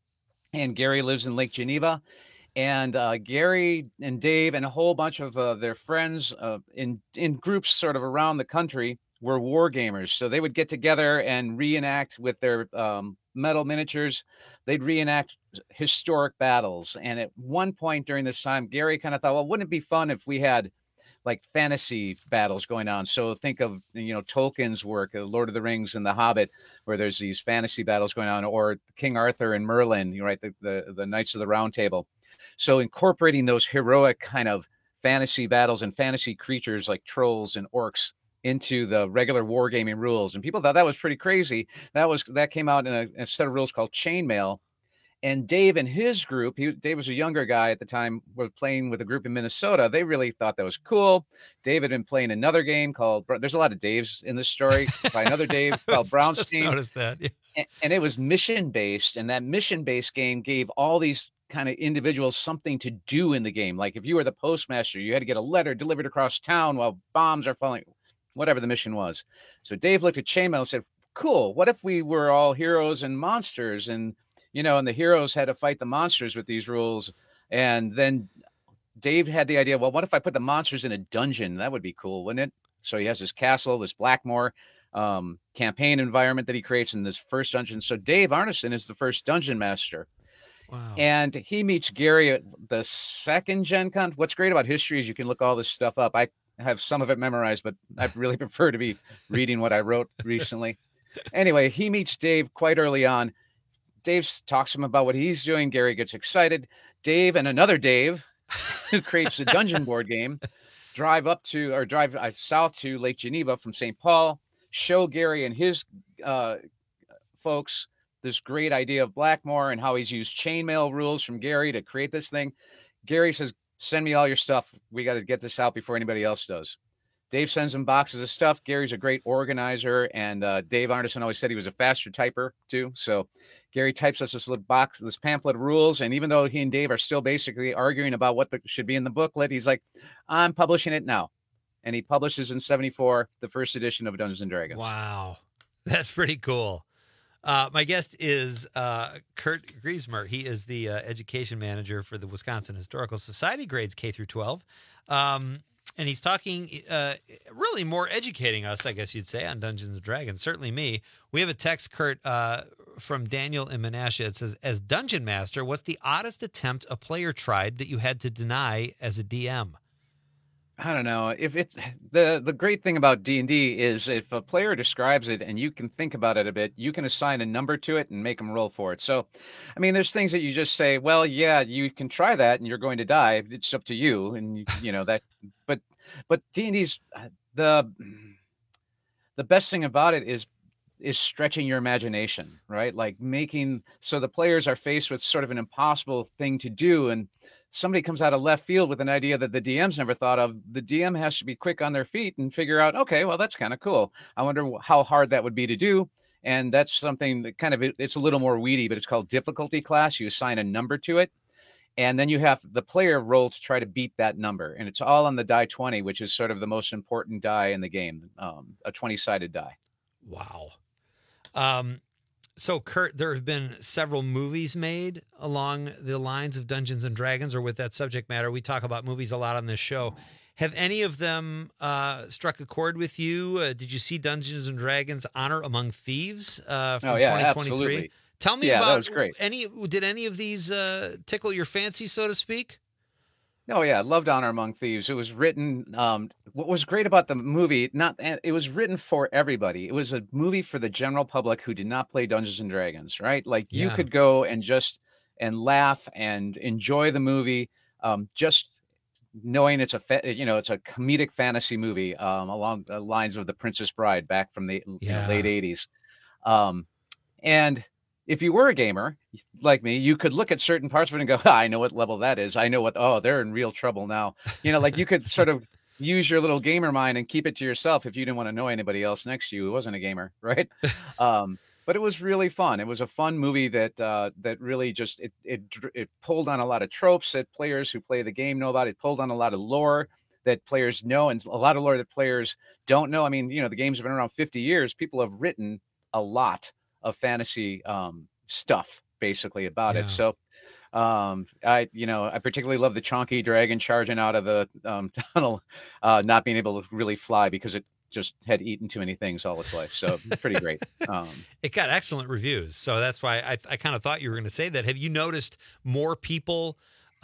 and Gary lives in Lake Geneva. And uh, Gary and Dave and a whole bunch of uh, their friends uh, in in groups sort of around the country were war gamers. So they would get together and reenact with their um, metal miniatures. They'd reenact historic battles. And at one point during this time, Gary kind of thought, well, wouldn't it be fun if we had like fantasy battles going on? So think of, you know, Tolkien's work, uh, Lord of the Rings and The Hobbit, where there's these fantasy battles going on, or King Arthur and Merlin, you know, right, the, the, the Knights of the Round Table. So incorporating those heroic kind of fantasy battles and fantasy creatures like trolls and orcs into the regular wargaming rules. And people thought that was pretty crazy. That was that came out in a, in a set of rules called Chainmail. And Dave and his group, he was, Dave was a younger guy at the time, was playing with a group in Minnesota. They really thought that was cool. Dave had been playing another game called, there's a lot of Daves in this story, by another Dave called Brownstein. Notice that. Yeah. And, and it was mission-based. And that mission-based game gave all these kind of individuals something to do in the game. Like if you were the postmaster, you had to get a letter delivered across town while bombs are falling, whatever the mission was. So Dave looked at Chainmail and said, cool, what if we were all heroes and monsters? And, you know, and the heroes had to fight the monsters with these rules. And then Dave had the idea, well, what if I put the monsters in a dungeon? That would be cool, wouldn't it? So he has this castle, this Blackmore um, campaign environment that he creates in this first dungeon. So Dave Arneson is the first dungeon master. Wow. And he meets Gary at the second Gen Con. What's great about history is you can look all this stuff up. I have some of it memorized, but I really prefer to be reading what I wrote recently. Anyway, he meets Dave quite early on. Dave talks to him about what he's doing. Gary gets excited. Dave and another Dave, who creates the dungeon board game, drive up to or drive uh, south to Lake Geneva from Saint Paul, show Gary and his uh, folks this great idea of Blackmore and how he's used chainmail rules from Gary to create this thing. Gary says, send me all your stuff. We got to get this out before anybody else does. Dave sends him boxes of stuff. Gary's a great organizer, and uh, Dave Arneson always said he was a faster typer too. So Gary types us this little box, this pamphlet of rules, and even though he and Dave are still basically arguing about what the, should be in the booklet, he's like, I'm publishing it now. And he publishes in seventy-four the first edition of Dungeons and Dragons. Wow. That's pretty cool. Uh, my guest is uh, Kurt Griesmer. He is the uh, education manager for the Wisconsin Historical Society, grades K through twelve. Um, and he's talking uh, really more educating us, I guess you'd say, on Dungeons and Dragons. Certainly me. We have a text, Kurt, uh, from Daniel in Menasha. It says, as Dungeon Master, what's the oddest attempt a player tried that you had to deny as a D M? I don't know if it's the, the great thing about D and D is if a player describes it and you can think about it a bit, you can assign a number to it and make them roll for it. So, I mean, there's things that you just say, well, yeah, you can try that and you're going to die. It's up to you. And you, you know that, but, but D and D's the, the best thing about it is, is stretching your imagination, right? Like making, so the players are faced with sort of an impossible thing to do. And somebody comes out of left field with an idea that the D M's never thought of. The D M has to be quick on their feet and figure out, okay, well, that's kind of cool. I wonder how hard that would be to do. And that's something that kind of, it's a little more weedy, but it's called difficulty class. You assign a number to it. And then you have the player roll to try to beat that number. And it's all on the die twenty, which is sort of the most important die in the game, um, a twenty-sided die. Wow. Um, So, Kurt, there have been several movies made along the lines of Dungeons and Dragons or with that subject matter. We talk about movies a lot on this show. Have any of them uh, struck a chord with you? Uh, did you see Dungeons and Dragons Honor Among Thieves uh, from oh, yeah, twenty twenty-three? Absolutely. Tell me yeah, about that was great. any. Did any of these uh, tickle your fancy, so to speak? Oh yeah, I loved Honor Among Thieves. It was written. Um, what was great about the movie? Not it was written for everybody. It was a movie for the general public who did not play Dungeons and Dragons. Right? Like you Yeah. could go and just and laugh and enjoy the movie. Um, just knowing it's a fa- you know it's a comedic fantasy movie um, along the lines of The Princess Bride back from the you Yeah. know, late eighties. Um, and if you were a gamer like me, you could look at certain parts of it and go, I know what level that is. I know what, oh, they're in real trouble now. You know, like you could sort of use your little gamer mind and keep it to yourself if you didn't want to know anybody else next to you who wasn't a gamer, right? um, but it was really fun. It was a fun movie that uh, that really just, it, it it pulled on a lot of tropes that players who play the game know about. It pulled on a lot of lore that players know and a lot of lore that players don't know. I mean, you know, the games have been around fifty years. People have written a lot of fantasy um, stuff basically about Yeah. it. So um, I, you know, I particularly love the chonky dragon charging out of the um, tunnel, uh, not being able to really fly because it just had eaten too many things all its life. So pretty great. Um, It got excellent reviews, so that's why I, I kind of thought you were going to say that. Have you noticed more people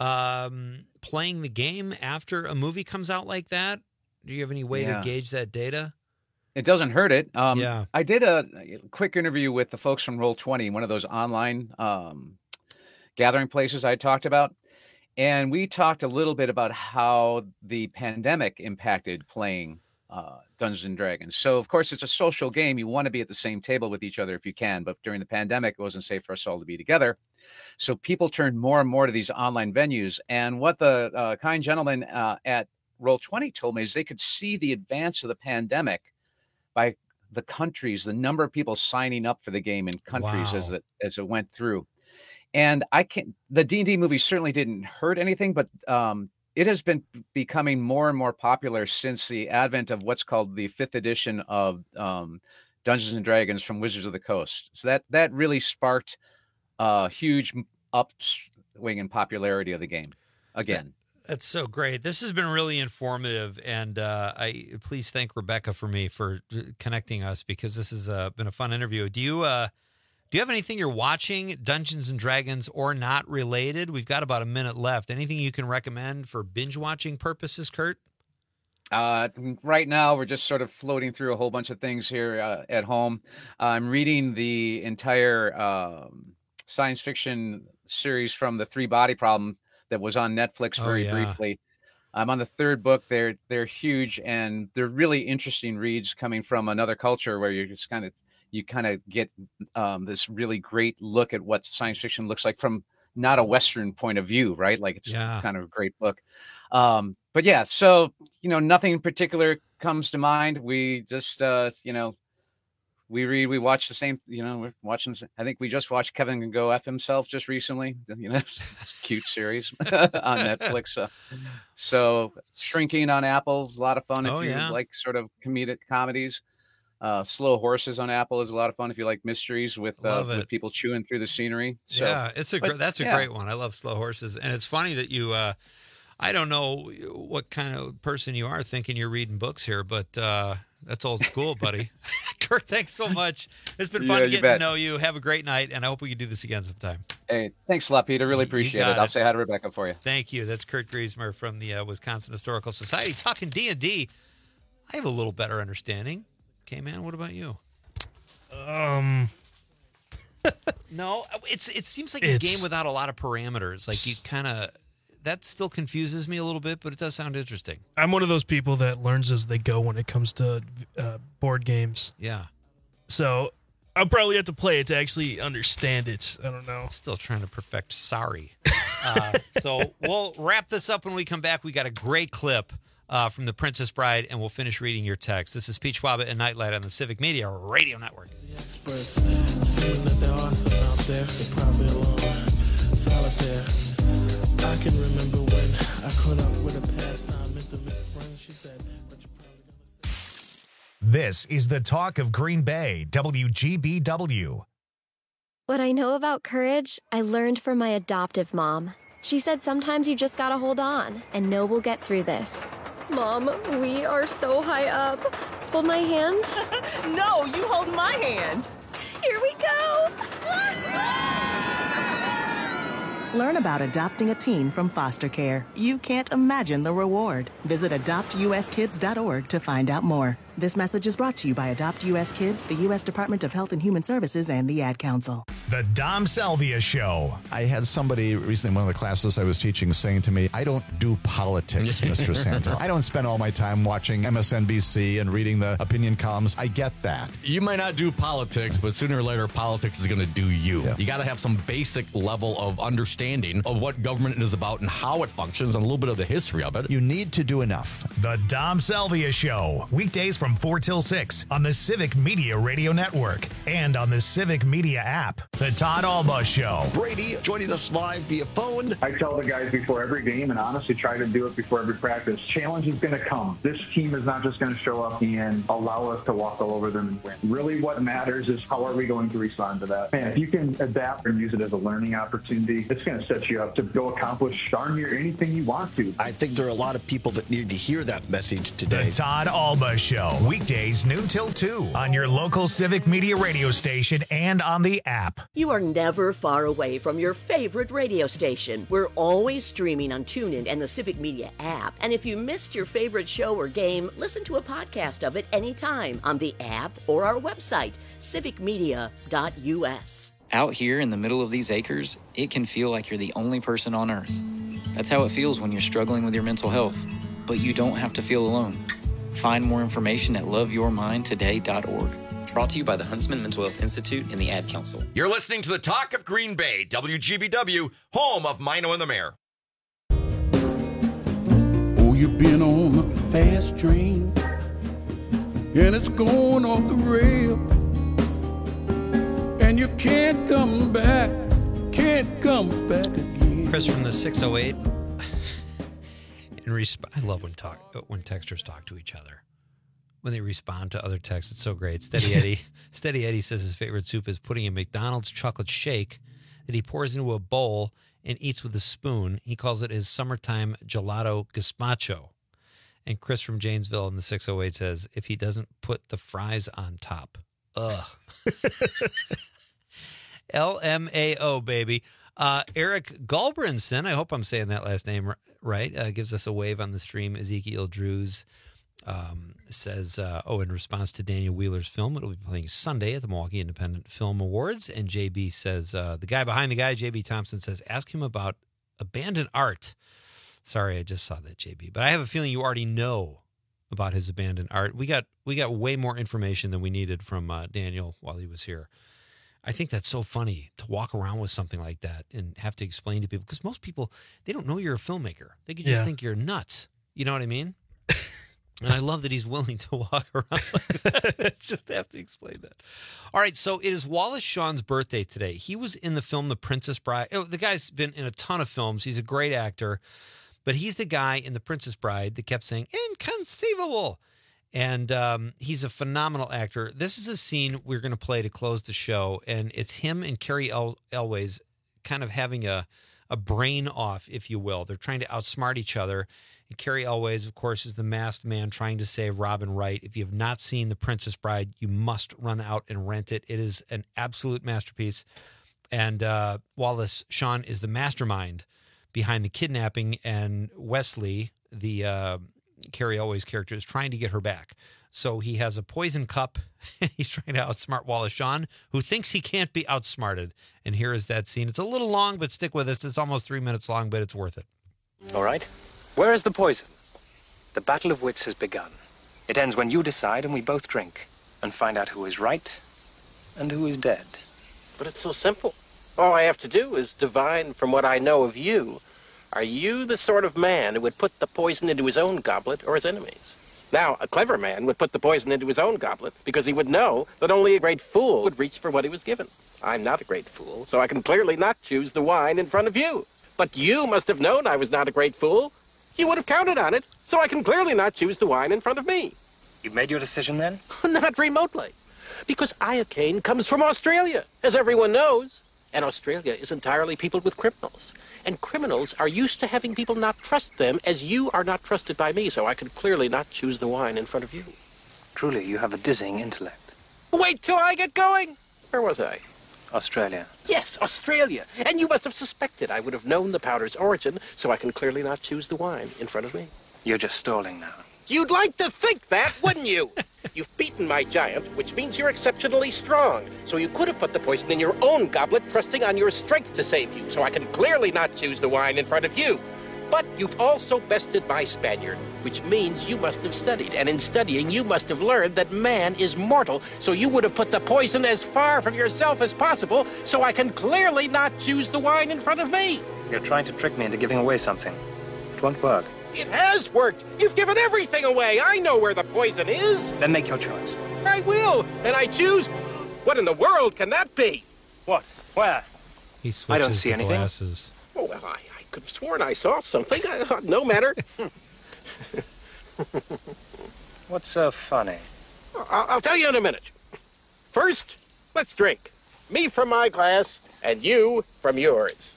um, playing the game after a movie comes out like that? Do you have any way Yeah. to gauge that data? It doesn't hurt it. Um, Yeah. I did a quick interview with the folks from Roll twenty, one of those online um, gathering places I talked about. And we talked a little bit about how the pandemic impacted playing uh, Dungeons and Dragons. So, of course, it's a social game. You want to be at the same table with each other if you can. But during the pandemic, it wasn't safe for us all to be together. So people turned more and more to these online venues. And what the uh, kind gentleman uh, at Roll twenty told me is they could see the advance of the pandemic by the countries, the number of people signing up for the game in countries Wow. as it as it went through. And I can't, the D and D movie certainly didn't hurt anything, but um, it has been becoming more and more popular since the advent of what's called the fifth edition of um, Dungeons and Dragons from Wizards of the Coast. So that that really sparked a huge upswing in popularity of the game again. That's so great. This has been really informative, and uh, I please thank Rebecca for me for connecting us because this has uh, been a fun interview. Do you uh, do you have anything you're watching, Dungeons and Dragons or not related? We've got about a minute left. Anything you can recommend for binge watching purposes, Kurt? Uh, right now, we're just sort of floating through a whole bunch of things here uh, at home. I'm reading the entire um, science fiction series from the Three Body Problem that was on Netflix Oh, very yeah. briefly. I'm on the third book. They're they're huge and they're really interesting reads coming from another culture where you're just kind of you kind of get um, this really great look at what science fiction looks like from not a Western point of view, right? Like it's Yeah. kind of a great book. Um, but yeah, so you know, nothing in particular comes to mind. We just uh, you know. We read, we watch the same, you know, we're watching, the- I think we just watched Kevin Can Go F himself just recently, you know, it's a cute series on Netflix. Uh, so Shrinking on Apple is a lot of fun if Oh, you yeah. like sort of comedic comedies. Uh, Slow Horses on Apple is a lot of fun if you like mysteries with, uh, Love with it. people chewing through the scenery. So, yeah, it's a but, gr- that's a yeah. great one. I love Slow Horses, and it's funny that you. Uh, I don't know what kind of person you are thinking you're reading books here, but uh, that's old school, buddy. Kurt, thanks so much. It's been fun Yeah, you getting bet. to know you. Have a great night, and I hope we can do this again sometime. Hey, thanks a lot, Peter. Really appreciate got it. I'll it. say hi to Rebecca for you. Thank you. That's Kurt Griesmer from the uh, Wisconsin Historical Society talking D and D. I have a little better understanding. Okay, man. What about you? Um, No, it's it seems like a It's- game without a lot of parameters. Like you kind of that still confuses me a little bit, but it does sound interesting. I'm one of those people that learns as they go when it comes to uh, board games. Yeah. So I'll probably have to play it to actually understand it. I don't know. Still trying to perfect sorry. Uh, so we'll wrap this up when we come back. We got a great clip uh, from The Princess Bride, and we'll finish reading your text. This is Peach Wabba and Nightlight on the Civic Media Radio Network. Assuming that there are some out there, they're probably alone, solitaire. I can remember when I caught up with a pastime intimate friend. She said, but you probably This is the talk of Green Bay, W G B W. What I know about courage, I learned from my adoptive mom. She said sometimes you just gotta hold on and know we'll get through this. Mom, we are so high up. Hold my hand. No, you hold my hand. Here we go. Learn about adopting a teen from foster care. You can't imagine the reward. Visit adopt u s kids dot org to find out more. This message is brought to you by Adopt U S Kids, the U S Department of Health and Human Services, and the Ad Council. The Dom Salvia Show. I had somebody recently in one of the classes I was teaching saying to me, I don't do politics, Mister Santel. I don't spend all my time watching M S N B C and reading the opinion columns. I get that. You might not do politics, but sooner or later, politics is going to do you. Yeah. You got to have some basic level of understanding of what government is about and how it functions and a little bit of the history of it. You need to do enough. The Dom Salvia Show. Weekdays from four till six on the Civic Media Radio Network and on the Civic Media app. The Todd Alba Show. Brady joining us live via phone. I tell the guys before every game, and honestly try to do it before every practice, challenge is going to come. This team is not just going to show up and allow us to walk all over them and win. Really what matters is how are we going to respond to that. Man, if you can adapt and use it as a learning opportunity, it's going to set you up to go accomplish darn near anything you want to. I think there are a lot of people that need to hear that message today. The Todd Alba Show. Weekdays noon till two on your local Civic Media radio station and on the app. You are never far away from your favorite radio station. We're always streaming on TuneIn and the Civic Media app. And if you missed your favorite show or game, listen to a podcast of it anytime on the app or our website, civic media dot u s. Out here in the middle of these acres, it can feel like you're the only person on Earth. That's how it feels when you're struggling with your mental health. But you don't have to feel alone. Find more information at love your mind today dot org. Brought to you by the Huntsman Mental Health Institute and the Ad Council. You're listening to the Talk of Green Bay, W G B W, home of Mino and the Mayor. Oh, you've been on the fast train, and it's going off the rail, and you can't come back, can't come back again. Chris from the six oh eight. In resp- I love when talk when texters talk to each other. When they respond to other texts, it's so great. Steady Eddie, Steady Eddie says his favorite soup is putting a McDonald's chocolate shake that he pours into a bowl and eats with a spoon. He calls it his summertime gelato gazpacho. And Chris from Janesville in the six oh eight says, if he doesn't put the fries on top, ugh. L M A O, baby. Uh, Eric Gulbranson, I hope I'm saying that last name right, uh, gives us a wave on the stream. Ezekiel Drews um, says, uh, oh, in response to Daniel Wheeler's film, it'll be playing Sunday at the Milwaukee Independent Film Awards. And J B says, uh, the guy behind the guy, J B Thompson, says, ask him about abandoned art. Sorry, I just saw that, J B. But I have a feeling you already know about his abandoned art. We got we got way more information than we needed from uh, Daniel while he was here. I think that's so funny to walk around with something like that and have to explain to people, because most people, they don't know you're a filmmaker. They could just Yeah. think you're nuts. You know what I mean? And I love that he's willing to walk around like that. It's just have to explain that. All right, so it is Wallace Shawn's birthday today. He was in the film The Princess Bride. Oh, the guy's been in a ton of films. He's a great actor. But he's the guy in The Princess Bride that kept saying, inconceivable. And um, he's a phenomenal actor. This is a scene we're going to play to close the show, and it's him and Carrie El- Elways kind of having a, a brain off, if you will. They're trying to outsmart each other. And Carrie Elways, of course, is the masked man trying to save Robin Wright. If you have not seen The Princess Bride, you must run out and rent it. It is an absolute masterpiece. And uh, Wallace Shawn is the mastermind behind the kidnapping, and Wesley, the uh, Carrie Elways character, is trying to get her back. So he has a poison cup. He's trying to outsmart Wallace Shawn, who thinks he can't be outsmarted. And here is that scene. It's a little long, but stick with us. It's almost three minutes long, but it's worth it. All right. Where is the poison? The battle of wits has begun. It ends when you decide and we both drink and find out who is right and who is dead. But it's so simple. All I have to do is divine from what I know of you. Are you the sort of man who would put the poison into his own goblet or his enemy's? Now, a clever man would put the poison into his own goblet because he would know that only a great fool would reach for what he was given. I'm not a great fool, so I can clearly not choose the wine in front of you. But you must have known I was not a great fool. You would have counted on it, so I can clearly not choose the wine in front of me. You made your decision then? Not remotely. Because iocane comes from Australia, as everyone knows. And Australia is entirely peopled with criminals. And criminals are used to having people not trust them, as you are not trusted by me, so I could clearly not choose the wine in front of you. Truly, you have a dizzying intellect. Wait till I get going. Where was I? Australia. Yes, Australia. And you must have suspected I would have known the powder's origin, so I can clearly not choose the wine in front of me. You're just stalling now. You'd like to think that, wouldn't you? You've beaten my giant, which means you're exceptionally strong. So you could have put the poison in your own goblet, trusting on your strength to save you, so I can clearly not choose the wine in front of you. But you've also bested my Spaniard, which means you must have studied. And in studying, you must have learned that man is mortal, so you would have put the poison as far from yourself as possible, so I can clearly not choose the wine in front of me. You're trying to trick me into giving away something. It won't work. It has worked. You've given everything away. I know where the poison is. Then make your choice. I will. And I choose. What in the world can that be? What? Where? He switches I don't see the anything. glasses. Oh, well, I, I could have sworn I saw something. No matter. What's so funny? I'll, I'll tell you in a minute. First, let's drink. Me from my glass, and you from yours.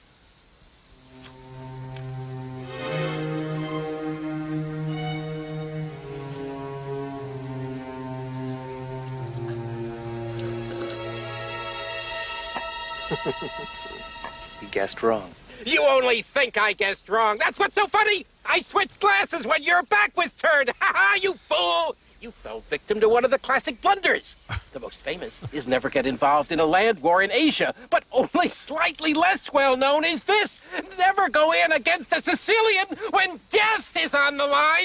You guessed wrong. You only think I guessed wrong. That's what's so funny. I switched glasses when your back was turned. Ha ha, you fool. You fell victim to one of the classic blunders. The most famous is never get involved in a land war in Asia, but only slightly less well known is this. Never go in against a Sicilian when death is on the line.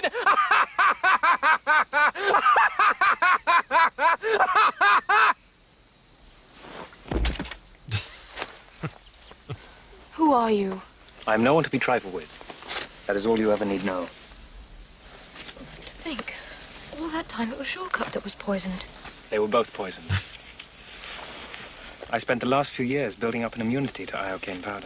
Who are you? I'm no one to be trifled with. That is all you ever need know. To think, all that time it was Shortcut that was poisoned. They were both poisoned. I spent the last few years building up an immunity to iocane powder.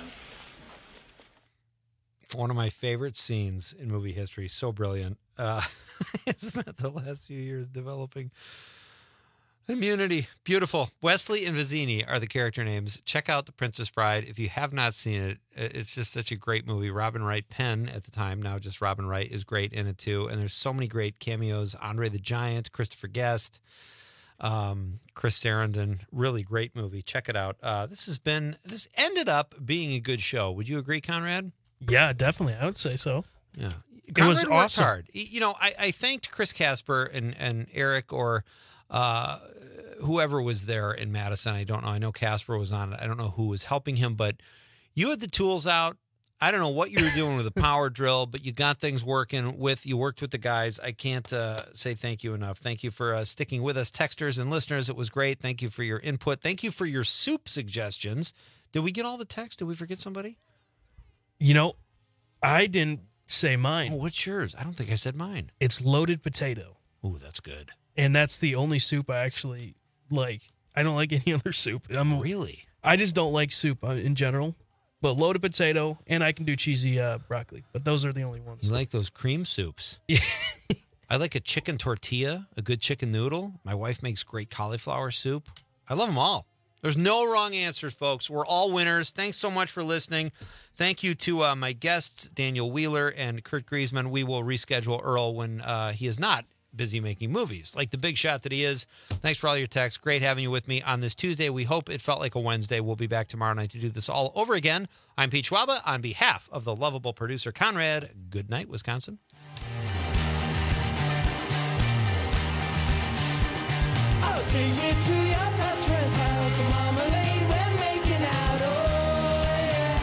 One of my favorite scenes in movie history, so brilliant. Uh, I spent the last few years developing immunity. Beautiful. Wesley and Vizzini are the character names. Check out The Princess Bride. If you have not seen it, it's just such a great movie. Robin Wright Penn at the time, now just Robin Wright, is great in it too. And there's so many great cameos. Andre the Giant, Christopher Guest, um, Chris Sarandon. Really great movie. Check it out. Uh, this has been, this ended up being a good show. Would you agree, Conrad? Yeah, definitely. I would say so. Yeah. It Conrad was worked awesome. hard. You know, I, I thanked Chris Casper and, and Eric or uh, whoever was there in Madison. I don't know. I know Casper was on it. I don't know who was helping him, but you had the tools out. I don't know what you were doing with the power drill, but you got things working with, you worked with the guys. I can't uh, say thank you enough. Thank you for uh, sticking with us, texters and listeners. It was great. Thank you for your input. Thank you for your soup suggestions. Did we get all the text? Did we forget somebody? You know, I didn't say mine. Oh, what's yours? I don't think I said mine. It's loaded potato. Ooh, that's good. And that's the only soup I actually like. I don't like any other soup. I'm, really? I just don't like soup uh, in general. But loaded potato, and I can do cheesy uh, broccoli. But those are the only ones. You like those cream soups? Yeah. I like a chicken tortilla, a good chicken noodle. My wife makes great cauliflower soup. I love them all. There's no wrong answers, folks. We're all winners. Thanks so much for listening. Thank you to uh, my guests, Daniel Wheeler and Kurt Griezmann. We will reschedule Earl when uh, he is not busy making movies, like the big shot that he is. Thanks for all your texts. Great having you with me on this Tuesday. We hope it felt like a Wednesday. We'll be back tomorrow night to do this all over again. I'm Pete Schwaba. On behalf of the lovable producer, Conrad, good night, Wisconsin. I'll take you to your best friend's house. Marmalade, we're making out. Oh, yeah.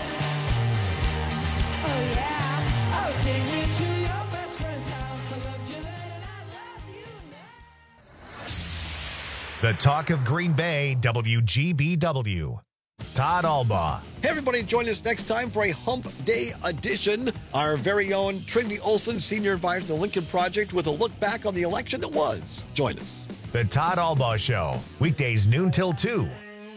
Oh, yeah. I'll take you to your best friend's house. I loved you then and I love you now. The Talk of Green Bay, W G B W. Todd Albaugh. Hey, everybody, join us next time for a Hump Day edition. Our very own Trinity Olson, senior advisor to the Lincoln Project, with a look back on the election that was. Join us. The Todd Albaugh Show, weekdays noon till two.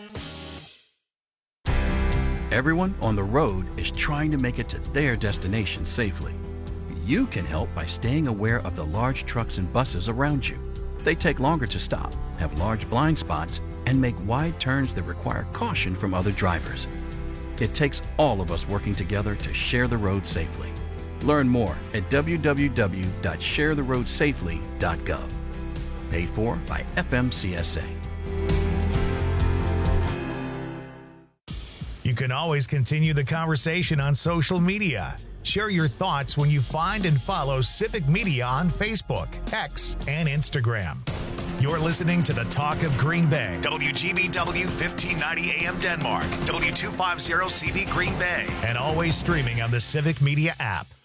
Everyone on the road is trying to make it to their destination safely. You can help by staying aware of the large trucks and buses around you. They take longer to stop, have large blind spots, and make wide turns that require caution from other drivers. It takes all of us working together to share the road safely. Learn more at w w w dot share the road safely dot gov. Paid for by F M C S A. You can always continue the conversation on social media. Share your thoughts when you find and follow Civic Media on Facebook, X, and Instagram. You're listening to the Talk of Green Bay. W G B W fifteen ninety A M Denmark, W two fifty C V Green Bay, and always streaming on the Civic Media app.